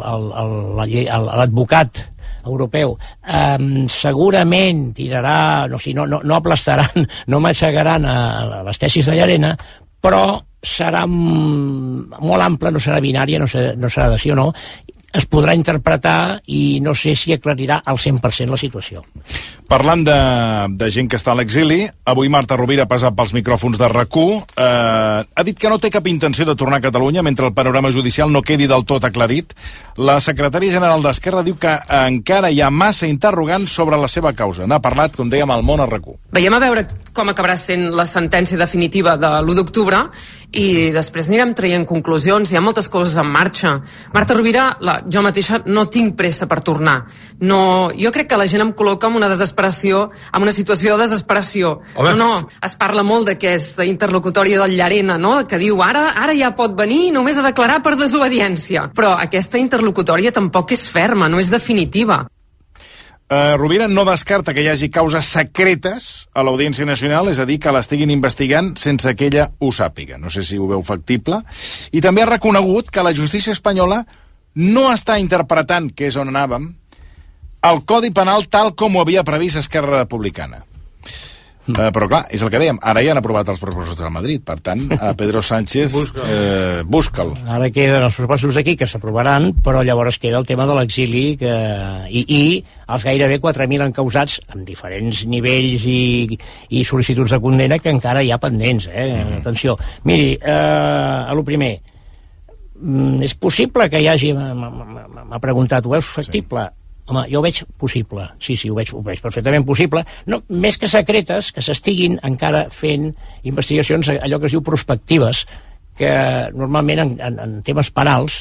l'advocat europeu, segurament tirarà, no aplastaran, no matxegaran a les tesis de Llarena, però serà molt ample, no serà binària, no serà de sí o no, es podrà interpretar i no sé si aclarirà al 100% la situació. Parlant de gent que està a l'exili, avui Marta Rovira ha passat pels micròfons de RAC1, ha dit que no té cap intenció de tornar a Catalunya mentre el panorama judicial no quedi del tot aclarit. La secretària general d'Esquerra diu que encara hi ha massa interrogants sobre la seva causa. N'ha parlat, com dèiem, al Món a RAC1. Veiem a veure com acabarà sent la sentència definitiva de l'1 d'octubre i després anirem traient conclusions. Hi ha moltes coses en marxa. Marta Rovira, jo mateixa no tinc pressa per tornar. Jo crec que la gent em col·loca en una desesperació, en una situació de desesperació. No, es parla molt d'aquesta interlocutòria del Llarena, no? Que diu, ara ja pot venir només a declarar per desobediència. Però aquesta interlocutòria tampoc és ferma, no és definitiva. Rovira no descarta que hi hagi causes secretes a l'Audiència Nacional, és a dir, que l'estiguin investigant sense que ella ho sàpiga. No sé si ho veu factible. I també ha reconegut que la justícia espanyola no està interpretant, que és on anàvem, el Codi Penal tal com ho havia previst Esquerra Republicana. Però clar, és el que dèiem, ara ja han aprovat els pressupostos de Madrid, per tant, Pedro Sánchez busca'l. Ara queden els pressupostos aquí que s'aprovaran, però llavors queda el tema de l'exili i els gairebé 4.000 encausats amb diferents nivells i sol·licituds de condena que encara hi ha pendents. Atenció, miri, a lo primer, és possible que hi hagi, m'ha preguntat, ho veus factible? Home, jo ho veig possible, sí, ho veig perfectament possible, no, més que secretes, que s'estiguin encara fent investigacions, allò que es diu prospectives, que normalment en temes penals,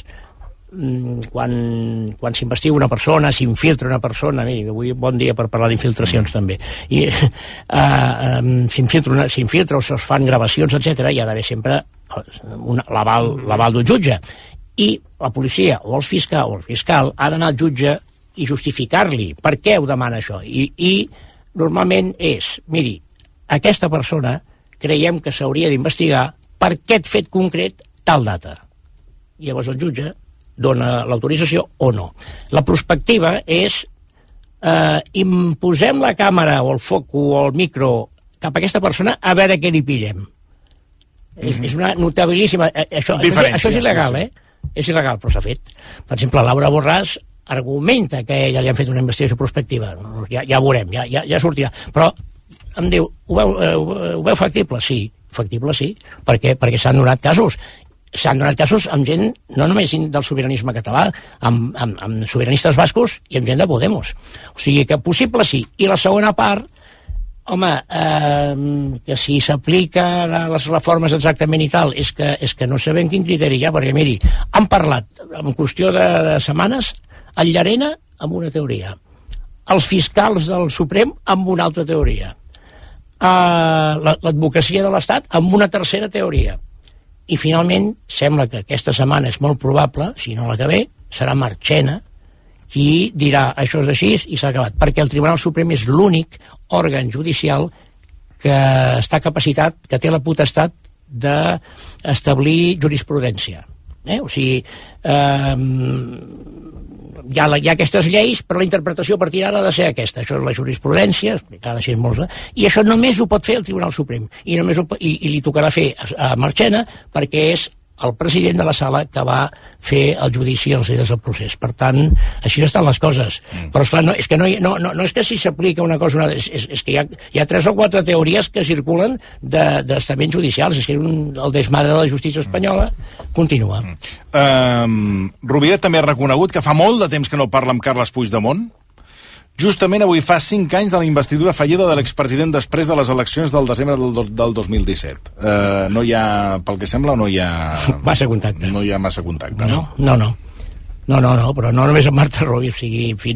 quan s'investiga una persona, s'infiltra una persona, miri, avui bon dia per parlar d'infiltracions també, i s'infiltra o es fan gravacions, etc., hi ha d'haver sempre l'aval d'un jutge, i la policia o el fiscal ha d'anar al jutge i justificar-li per què ho demana això. I normalment és, miri, aquesta persona creiem que s'hauria d'investigar per aquest fet concret tal data. Llavors el jutge dona l'autorització o no. La prospectiva és imposem la càmera o el foc o el micro cap a aquesta persona a veure què li pillem. És una notabilíssima... Això és il·legal, És il·legal, però s'ha fet. Per exemple, Laura Borràs argumenta que ella li han fet una investigació prospectiva. Ja veurem, ja sortirà. Però em diu, ho veu factible? Sí, factible sí, perquè s'han donat casos. S'han donat casos amb gent, no només del sobiranisme català, amb sobiranistes bascos i amb gent de Podemos. O sigui que possible sí. I la segona part, home, que si s'apliquen les reformes exactament i tal, és que no sabem quin criteri hi ha, perquè miri, han parlat en qüestió de setmanes el Llarena amb una teoria, els fiscals del Suprem amb una altra teoria, l'advocacia de l'Estat amb una tercera teoria, i finalment sembla que aquesta setmana és molt probable, si no la que ve, serà Marchena qui dirà això és així i s'ha acabat, perquè el Tribunal Suprem és l'únic òrgan judicial que està capacitat, que té la potestat d'establir jurisprudència. O sigui, hi ha aquestes lleis, però la interpretació a partir d'ara ha de ser aquesta. Això és la jurisprudència, explicada així molt, i això només ho pot fer el Tribunal Suprem, i li tocarà fer a Marchena perquè és el president de la sala que va fer el judici als líders del procés. Per tant, així estan les coses. Però, esclar, no és que si s'aplica una cosa o una altra, és que hi ha 3 o 4 teories que circulen d'estaments judicials. És que el desmadre de la justícia espanyola continua. Rovira també ha reconegut que fa molt de temps que no parla amb Carles Puigdemont. Justament avui fa 5 anys de la investidura fallida de l'expresident després de les eleccions del desembre del 2017. No hi ha, pel que sembla, no hi ha... Massa contacte. No hi ha massa contacte, no? No, però no només amb Marta Rovira, o sigui, en fi,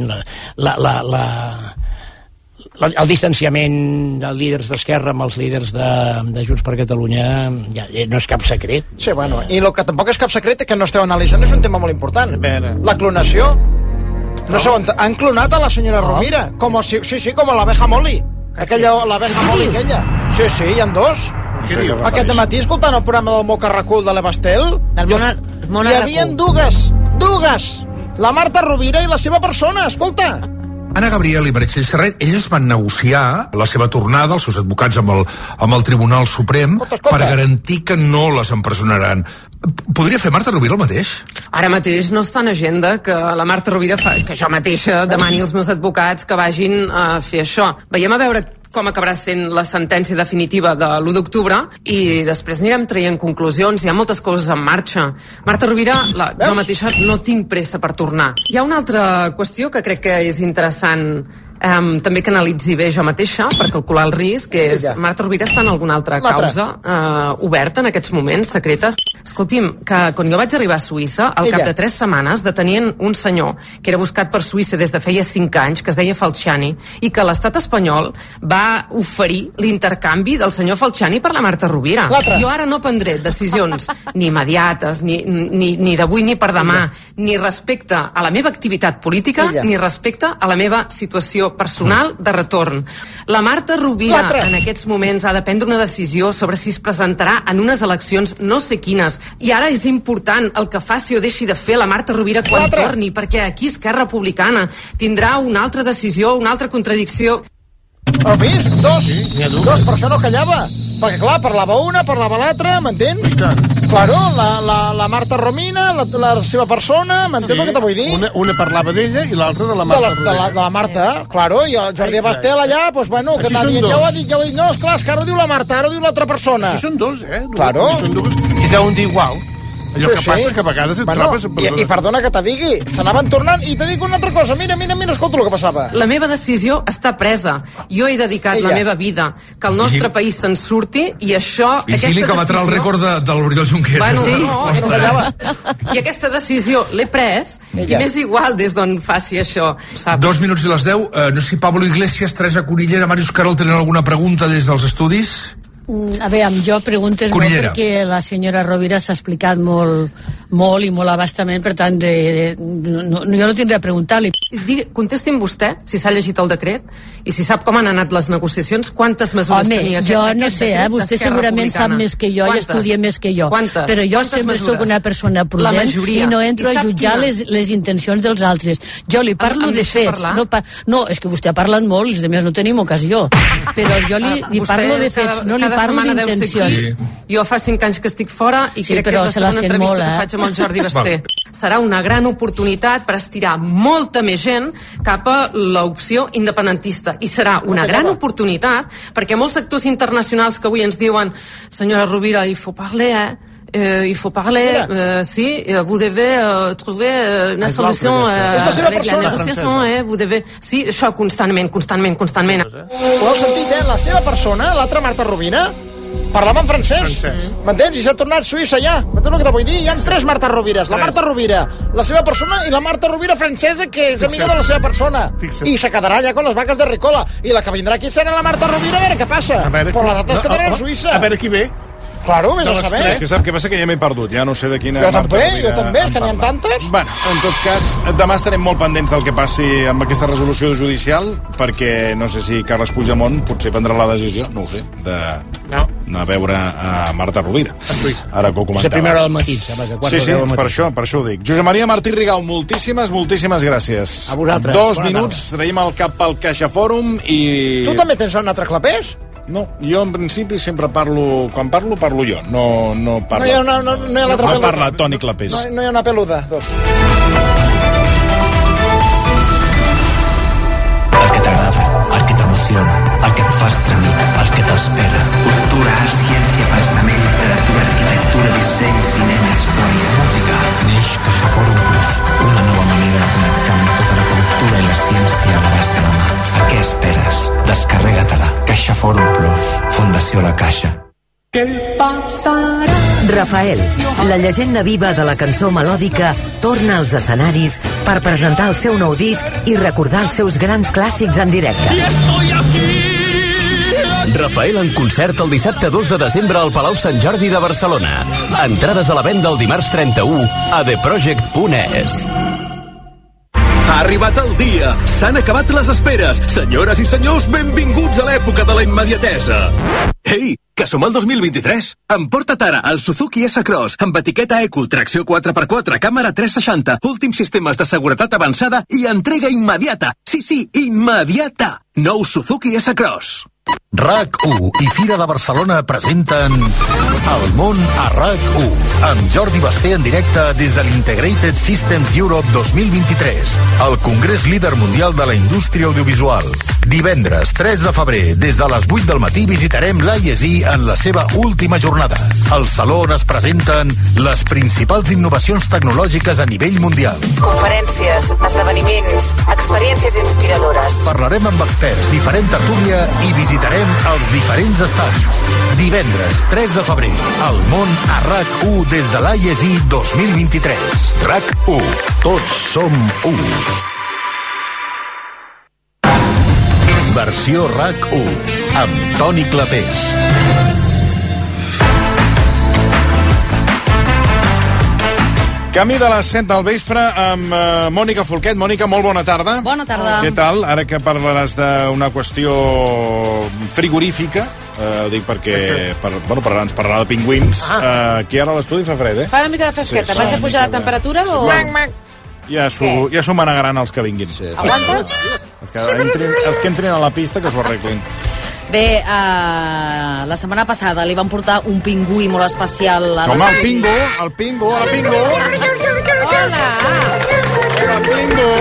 el distanciament dels líders d'Esquerra amb els líders de Junts per Catalunya ja no és cap secret. Sí, bueno, i el que tampoc és cap secret que no esteu analitzant és un tema molt important. La clonació. No sé, han clonat a la senyora Rovira, com a l'abeja Molly. L'abeja Molly aquella. Sí, hi ha 2. Aquest dematí, escoltant el programa del Mocarracul de l'Ebastel, hi havia dues. La Marta Rovira i la seva persona, escolta. Anna Gabriel i Meritxell Serret, elles van negociar la seva tornada, els seus advocats amb el Tribunal Suprem, per garantir que no les empresonaran. Podria fer Marta Rovira el mateix? Ara mateix no està en agenda que la Marta Rovira que jo mateixa demani als meus advocats que vagin a fer això. Veiem a veure com acabarà sent la sentència definitiva de l'1 d'octubre i després anirem traient conclusions. Hi ha moltes coses en marxa. Marta Rovira, jo mateixa no tinc pressa per tornar. Hi ha una altra qüestió que crec que és interessant també que analitzi bé jo mateixa per calcular el risc, que és Marta Rovira està en alguna altra causa oberta en aquests moments, secretes. Escolti'm, que quan jo vaig arribar a Suïssa, al cap de 3 setmanes detenien un senyor que era buscat per Suïssa des de feia 5 anys, que es deia Falciani, i que l'estat espanyol va oferir l'intercanvi del senyor Falciani per la Marta Rovira. Jo ara no prendré decisions ni immediates, ni d'avui ni per demà, ni respecte a la meva activitat política, ni respecte a la meva situació personal de retorn. La Marta Rovira en aquests moments ha de prendre una decisió sobre si es presentarà en unes eleccions no sé quines, i ara és important el que faci o deixi de fer la Marta Rovira quan torni, perquè aquí Esquerra Republicana tindrà una altra decisió, una altra contradicció. Heu vist? Dos, per això no callava. Perquè, clar, parlava una, parlava l'altra, m'entens? Claro, la Marta Romina, la seva persona, m'entens el que te vull dir? Una parlava d'ella i l'altra de la Marta Romina. De la Marta, claro, i el Jordi Bastel allà, doncs, bueno, que ja ho ha dit, no, esclar, és que ara ho diu la Marta, ara ho diu l'altra persona. Això són dos, Claro. I es deuen dir igual. Allò que passa que a vegades et trobes... I perdona que te digui, s'anaven tornant, i te dic una altra cosa, mira, escolta el que passava. La meva decisió està presa. Jo he dedicat la meva vida que el nostre país se'n surti, i això... Vigili que batrà el rècord de l'Oriol Junqueras. I aquesta decisió l'he pres, i m'és igual des d'on faci això. 2 minuts i les 10. No sé si Pablo Iglesias, Teresa Cunillera, Màrius Carol tenen alguna pregunta des dels estudis? A veure, jo preguntes molt perquè la senyora Rovira s'ha explicat molt i molt abastament, per tant, jo no tindré a preguntar-li. Contesti'm vostè, si s'ha llegit el decret, i si sap com han anat les negociacions, quantes mesures tenia aquest jo no sé, vostè segurament sap més que jo i estudia més que jo, però jo sempre sóc una persona prudent i no entro a jutjar les intencions dels altres. Jo li parlo de fets. No, és que vostè ha parlat molt i els altres no tenim ocasió, però jo li parlo de fets, no li parlo d'intencions. Jo fa 5 anys que estic fora i crec que és la segona entrevista que faig amb el Jordi Basté. Serà una gran oportunitat per estirar molta més gent cap a l'opció independentista, i serà una gran oportunitat perquè molts sectors internacionals que avui ens diuen senyora Rovira, il faut parler, si, vous devez trouver una solució avec la negociació, vous devez... Sí, això constantment. Ho heu sentit, la seva persona, l'altra Marta Rovira, parlava en francès. M'entens? I s'ha tornat suïssa ja. M'entens el que te vull dir? Hi ha 3 Marta Rovires. La Marta Rovira, la seva persona, i la Marta Rovira francesa, que és amiga de la seva persona. I se quedarà allà con les vaques de Ricola. I la que vindrà aquí serà la Marta Rovira, a veure què passa. Però les altres quedaran a Suïssa. A veure qui ve. Claro, vés a saber. És que sap què passa? Que ja m'he perdut, ja no sé de quina... Jo també, és que n'hi ha tantes. Bueno, en tot cas, demà estarem molt pendents del que passi amb aquesta resolució judicial, perquè no sé si Carles Puigdemont potser prendrà la decisió, no ho sé, d'anar a veure a Marta Rovira. Ara que ho comentava. És a primera hora del matí, Sí, per això ho dic. Josep Maria Martí Rigau, moltíssimes gràcies. A vosaltres. 2 minuts, traiem el cap pel CaixaFòrum i... Tu també tens un altre clapés? No, jo en principi sempre parlo... Quan parlo jo, no parlo... No hi ha l'altra peluda. No parla Toni Clapés. No hi ha una peluda, dos. El que t'agrada, el que t'emociona, el que et fa estremir, el que t'espera. Cultura, art, ciència, pensament, literatura, arquitectura, disseny, cinema, història, música. Neix CaixaFòrum Plus, una nova manera de connectar amb tota la cultura i la ciència a l'abast de la mà. A què esperes? Descarrega-te-la. CaixaFòrum Plus. Fundació La Caixa. Què passarà? Rafael, la llegenda viva de la cançó melòdica, torna als escenaris per presentar el seu nou disc i recordar els seus grans clàssics en directe. Rafael en concert el dissabte 2 de desembre al Palau Sant Jordi de Barcelona. Entrades a la venda el dimarts 31 a theproject.es. Ha arribat el dia. S'han acabat les esperes. Senyores i senyors, benvinguts a l'època de la immediatesa. Ei, que som al 2023. Emporta't ara el Suzuki S-Cross amb etiqueta Eco, tracció 4x4, càmera 360, últims sistemes de seguretat avançada i entrega immediata. Sí, immediata. Nou Suzuki S-Cross. RAC1 i Fira de Barcelona presenten El món a RAC1 amb Jordi Basté en directe des de l'Integrated Systems Europe 2023, el congrés líder mundial de la indústria audiovisual. Divendres 3 de febrer, des de les 8 del matí, visitarem l'ISI en la seva última jornada. Al saló on es presenten les principals innovacions tecnològiques a nivell mundial. Conferències, esdeveniments, experiències inspiradores. Parlarem amb experts i farem tertúlia i visitarem els diferents estadis. Divendres 3 de febrer, El món a RAC1 des de l'ISI 2023. RAC1. Tots som u. Versió RAC1 amb Toni Clapés. Camí de les 7 del vespre amb Mònica Folquet. Mònica, molt bona tarda. Bona tarda. Què tal? Ara que parlaràs d'una qüestió frigorífica, dic perquè ens parlarà de pingüins. Aquí ara a l'estudi fa fred, Fa una mica de fresqueta. Vaig a pujar la temperatura o...? Ja s'ho manegaran els que vinguin. Aguanta? Els que entrin a la pista, que s'ho arreglin. Bé, la setmana passada li van portar un pingüí molt especial a com el Pingo, el Pingo. Hola! El Pingo!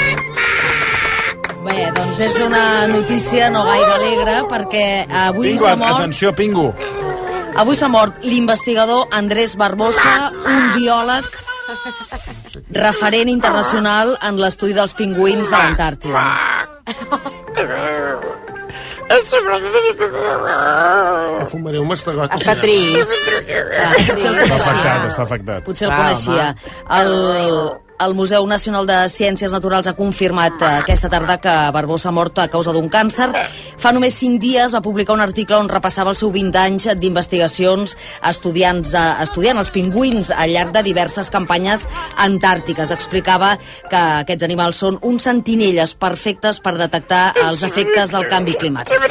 Bé, doncs és una notícia no gaire alegre, perquè avui Pingo, s'ha mort... Atenció, Pingo. Avui s'ha mort l'investigador Andrés Barbosa, un biòleg referent internacional en l'estudi dels pingüins de l'Antàrtida. Fumaré un mastegot. Està trist. Està afectat. Potser el coneixia. El Museu Nacional de Ciències Naturals ha confirmat aquesta tarda que Barbosa ha mort a causa d'un càncer. Fa només 5 dies va publicar un article on repassava els seus 20 anys d'investigacions estudiant els pingüins al llarg de diverses campanyes antàrtiques. Explicava que aquests animals són uns sentinelles perfectes per detectar els efectes del canvi climàtic.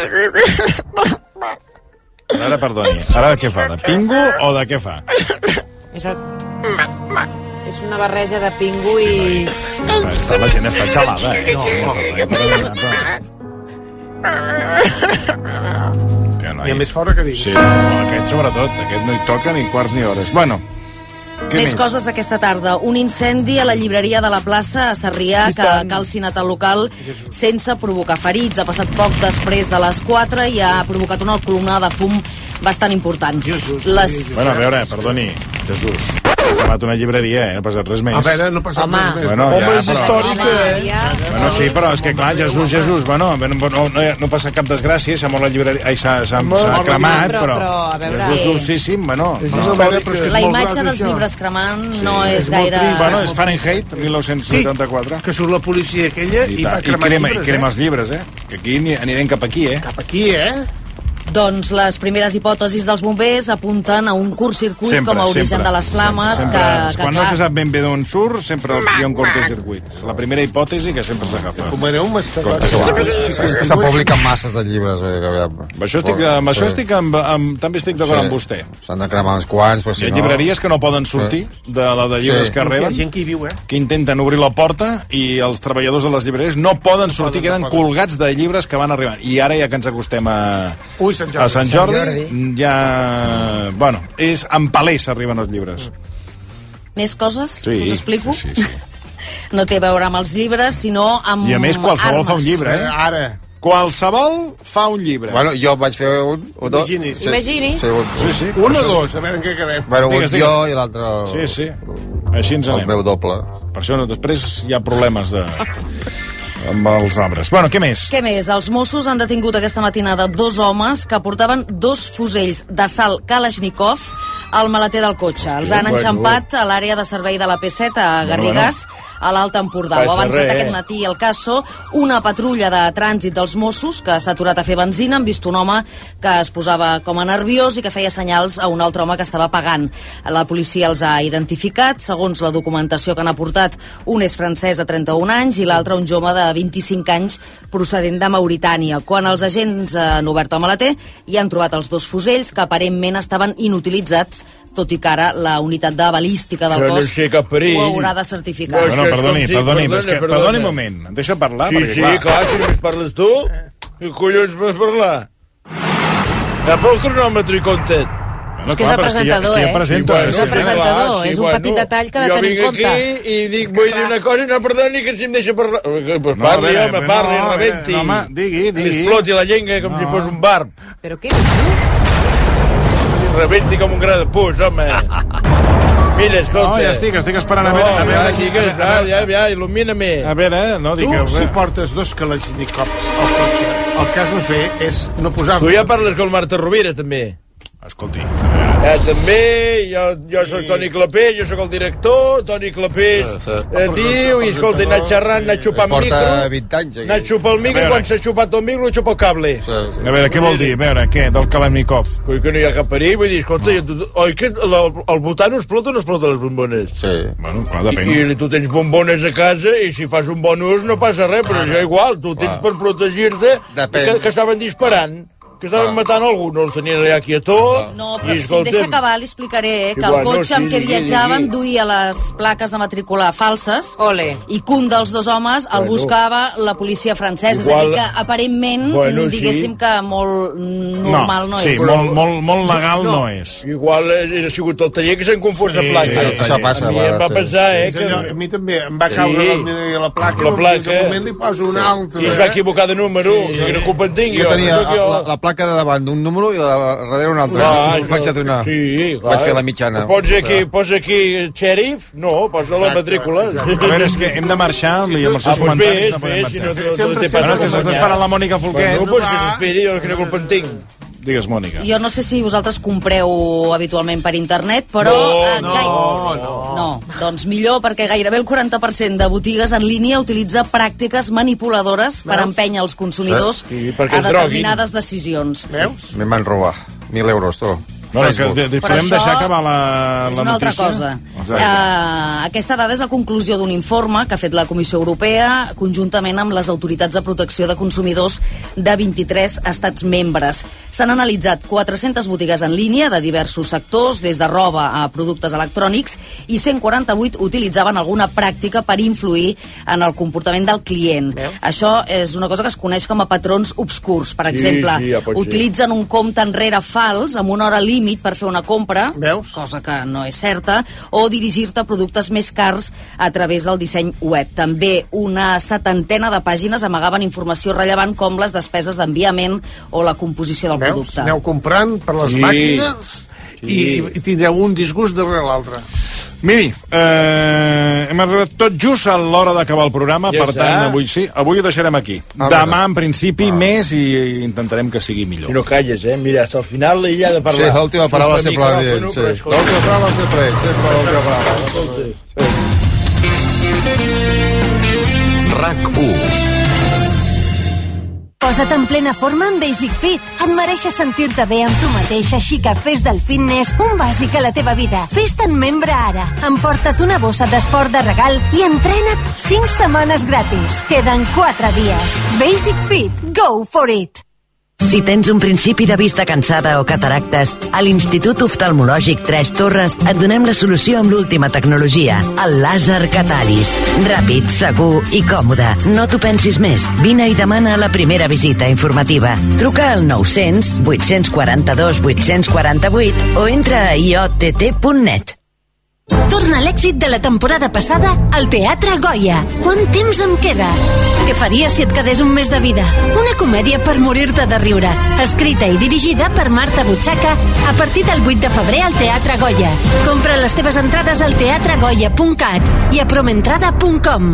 Ara, perdoni, ara de què fa? De pingo o de què fa? És una barreja de pingo i... La gent està xalada, Hi ha més fora que dins. Sí, aquest sobretot, aquest no hi toca ni quarts ni hores. Bueno, més coses d'aquesta tarda. Un incendi a la llibreria de la plaça a Sarrià que ha calcinat el local sense provocar ferits. Ha passat poc després de les 4 i ha provocat una columna de fum bastant important. Bueno, a veure, perdoni, Jesús. Ha acabat una llibreria, no ha passat res més. A veure, no ha passat res més. Bueno, home, és històric, Bueno, sí, però és que clar, Jesús, bueno, no passa cap desgràcia, s'ha mort la llibreria, s'ha cremat, però... a veure... És justússim, bueno... La imatge dels llibres cremant no és gaire... Bueno, és Fahrenheit, 1984. Que surt la policia aquella i va cremar llibres, I crema els llibres, Que aquí anirem cap aquí, Cap aquí, Doncs les primeres hipòtesis dels bombers apunten a un curtcircuit com a origen de les flames. Quan no se sap ben bé d'on surt, sempre hi ha un curtcircuit. La primera hipòtesi que sempre s'agafa. Se publiquen masses de llibres. També estic d'acord amb vostè. S'han de cremar uns quants. Hi ha llibreries que no poden sortir de la de llibres que reben. Hi ha gent que hi viu, que intenten obrir la porta i els treballadors de les llibreries no poden sortir, queden colgats de llibres que van arribant. I ara ja que ens acostem a Sant Jordi, ja... Bueno, és en palès arriben els llibres. Més coses? Sí, us explico? Sí. No té a veure amb els llibres, sinó amb armes. I a més, qualsevol fa un llibre, Ara. Qualsevol fa un llibre. Bueno, jo vaig fer un o dos. Imaginis. Sí. Un o dos, a veure en què quedem. Bueno, un jo i l'altre... Sí. Així ens anem. El meu doble. Per això després hi ha problemes amb els arbres. Bueno, què més? Els Mossos han detingut aquesta matinada 2 homes que portaven 2 fusells d'assalt Kalashnikov al maleter del cotxe. Els han enxampat a l'àrea de servei de la P7 a Garrigàs, a l'Alt Empordà. Ho ha avançat aquest matí el Caso. Una patrulla de trànsit dels Mossos que s'ha aturat a fer benzina. Han vist un home que es posava com a nerviós i que feia senyals a un altre home que estava pagant. La policia els ha identificat. Segons la documentació que han aportat, un és francès de 31 anys i l'altre un jove de 25 anys procedent de Mauritània. Quan els agents han obert el maleter hi han trobat els 2 fusells que aparentment estaven inutilitzats, tot i que ara la unitat de balística del cos ho haurà de certificar. Perdoni un moment, em deixa parlar? Sí, clar, si només parles tu, què collons vas parlar? Agafa el cronòmetre i compta't. És que és el presentador, És el presentador, és un petit detall que ha de tenir en compte. Jo vinc aquí i dic, vull dir una cosa i no perdoni que si em deixa parlar. Pues parli, home, parli, rebenti. Home, digui. M'exploti la llengua com si fos un barb. Però què dius tu? Rebenti com un gra de pus, home. Mira, escolta. Ja estic esperant a veure. Ja, il·lumina-me. A veure, no digueu res. Tu, si portes 2 Kalashnikovs al cotxe, el que has de fer és no posar-lo. Tu ja parles com Marta Rovira, també. Escolti. També, jo soc Toni Clapé, jo sóc el director, Toni Clapé diu, i escolta, he anat xerrant, he anat xupant micro. Porta 20 anys, he anat xupant el micro, quan s'ha xupat el micro, xupa el cable. A veure, què vol dir? A veure, què? Del Kalashnikov? Que no hi ha cap perill, vull dir, escolta, oi que el butano explota o no explota les bombones? Sí. Bueno, clar, depèn. I tu tens bombones a casa i si fas un bon ús no passa res, però això igual, tu tens per protegir-te que estaven disparant. que estaven matant algú, no el tenien allà quietot. No, però si em deixa acabar, li explicaré que el cotxe amb què viatjaven duia les plaques de matrícula falses i que un dels dos homes el buscava la policia francesa. És a dir, que aparentment, diguéssim que molt normal no és. Sí, molt legal no és. Igual ha sigut el taller que s'han confós de plaques. Això passa. A mi em va pensar, que... A mi també em va caure la placa. De moment li poso un altre. I es va equivocar de número, que era culpa en tinc. Jo tenia la placa de davant d'un número i la darrere un altre. Vaig fer la mitjana. Pots aquí xèrif? No, posa la matrícula. A veure, és que hem de marxar i amb els seus comentaris no podem marxar. Bueno, que s'està esperant la Mònica Folquet. No, pues que s'esperi, jo quina culpa en tinc. Digues, Mònica. Jo no sé si vosaltres compreu habitualment per internet, però... No. Doncs millor, perquè gairebé el 40% de botigues en línia utilitza pràctiques manipuladores per empènyer els consumidors a determinades decisions. Veus? Me van robar 1.000 euros, tu. No, podem deixar acabar la notícia? És una altra cosa. Aquesta dada és la conclusió d'un informe que ha fet la Comissió Europea conjuntament amb les autoritats de protecció de consumidors de 23 estats membres. S'han analitzat 400 botigues en línia de diversos sectors, des de roba a productes electrònics, i 148 utilitzaven alguna pràctica per influir en el comportament del client. Això és una cosa que es coneix com a patrons obscurs. Per exemple, utilitzen un compte enrere fals amb una hora límit per fer una compra, cosa que no és certa, o dirigir-te a productes més cars a través del disseny web. També una 70ena de pàgines amagaven informació rellevant com les despeses d'enviament o la composició del producte. Aneu comprant per les màquines i tindreu un disgust darrere l'altre. Miri, hem arribat tot just a l'hora d'acabar el programa, per tant, avui ho deixarem aquí. Demà, en principi, més, i intentarem que sigui millor. I no calles, mira, hasta el final ella ha de parlar. Sí, l'última paraula sempre la d'ell. L'última paraula sempre ell, sempre l'última paraula. RAC1. Posa't en plena forma amb Basic Fit. Et mereixes sentir-te bé amb tu mateix, així que fes del fitness un bàsic a la teva vida. Fes-te'n membre ara. Emporta't una bossa d'esport de regal i entrena't 5 setmanes gratis. Queden 4 dies. Basic Fit. Go for it! Si tens un principi de vista cansada o cataractes, a l'Institut Oftalmològic 3 Torres et donem la solució amb l'última tecnologia, el làser Catalis. Ràpid, segur i còmode. No t'ho pensis més. Vine i demana la primera visita informativa. Truca al 900 842 848 o entra a iott.net. Torna l'èxit de la temporada passada al Teatre Goya. Quant temps em queda? Què faries si et quedés un mes de vida? Una comèdia per morir-te de riure. Escrita i dirigida per Marta Butxaca a partir del 8 de febrer al Teatre Goya. Compra les teves entrades al teatregoya.cat i a promentrada.com.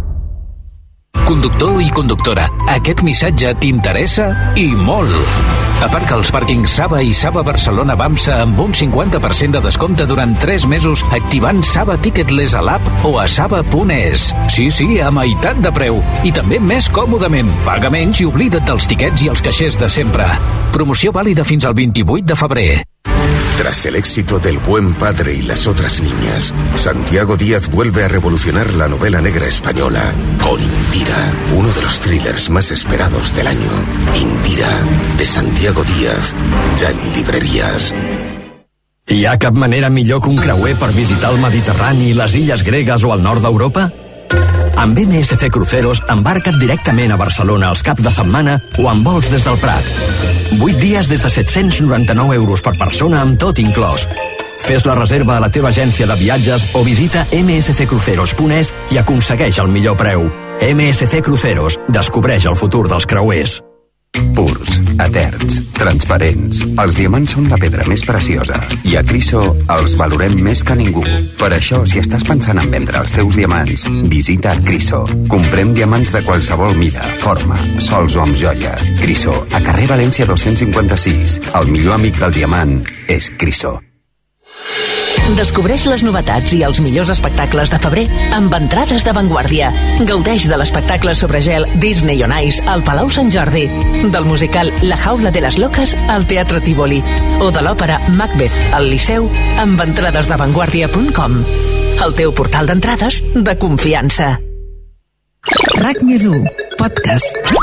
Conductor i conductora, aquest missatge t'interessa i molt. Aparca als pàrquings Saba i Saba Barcelona Bamsa amb un 50% de descompte durant 3 mesos activant Saba Ticketless a l'app o a saba.es. Sí, a meitat de preu. I també més còmodament. Paga menys i oblida't dels tiquets i els caixers de sempre. Promoció vàlida fins al 28 de febrer. Tras el éxito del Buen Padre y las otras niñas, Santiago Díaz vuelve a revolucionar la novela negra española con Indira, uno de los thrillers más esperados del año. Indira, de Santiago Díaz, ya en librerías. Hi ha cap manera millor que un creuer per visitar el Mediterrani, les illes gregues o el nord d'Europa? Amb MSC Cruceros embarca't directament a Barcelona els caps de setmana o amb vols des del Prat. 8 dies des de 799 euros per persona amb tot inclòs. Fes la reserva a la teva agència de viatges o visita msccruceros.es i aconsegueix el millor preu. MSC Cruceros. Descobreix el futur dels creuers. Purs, eterns, transparents. Els diamants són la pedra més preciosa i a Criso els valorem més que ningú. Per això, si estàs pensant en vendre els teus diamants, visita Criso. Comprem diamants de qualsevol mida, forma, sols o amb joia. Criso, a carrer València 256. El millor amic del diamant és Criso. Descobreix les novetats i els millors espectacles de febrer amb entrades de Vanguardia. Gaudeix de l'espectacle sobre gel Disney on Ice al Palau Sant Jordi, del musical La Jaula de les Loques al Teatre Tívoli o de l'òpera Macbeth al Liceu amb entrades de vanguardia.com. El teu portal d'entrades de confiança. RAC+1 Podcast.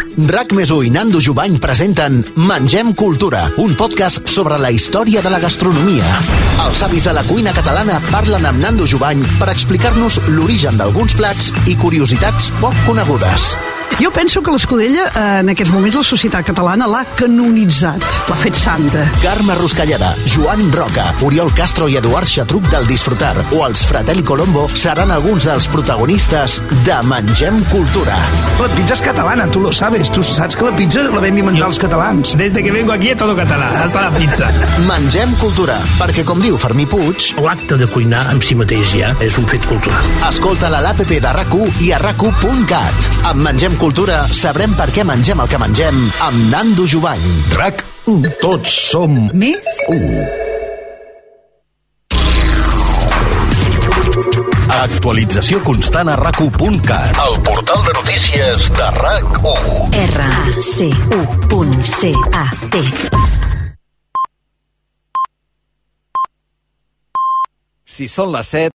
RAC+1 i Nando Jubany presenten Mengem Cultura, un podcast sobre la història de la gastronomia. Els avis de la cuina catalana parlen amb Nando Jubany per explicar-nos l'origen d'alguns plats i curiositats poc conegudes. Jo penso que l'Escudella, en aquests moments, la societat catalana l'ha canonitzat, l'ha fet santa. Carme Ruscalleda, Joan Roca, Oriol Castro i Eduard Xatruc del Disfrutar o els Fratelli Colombo seran alguns dels protagonistes de Mengem Cultura. La pizza és catalana, tu lo sabes. Tu saps que la pizza la vam inventar els catalans. Desde que vengo aquí todo català, hasta la pizza. Mengem Cultura, perquè com diu Fermí Puig... L'acte de cuinar en si mateix ja és un fet cultural. Escolta-la a l'APP de RAC1 i a RAC1.cat. Amb Mengem Cultura sabrem per què mengem el que mengem amb Nando Jubany. RAC1. Tots som més 1. Actualització constant a RAC1.cat. El portal de notícies de RAC1. RAC1.cat. Si són les 7...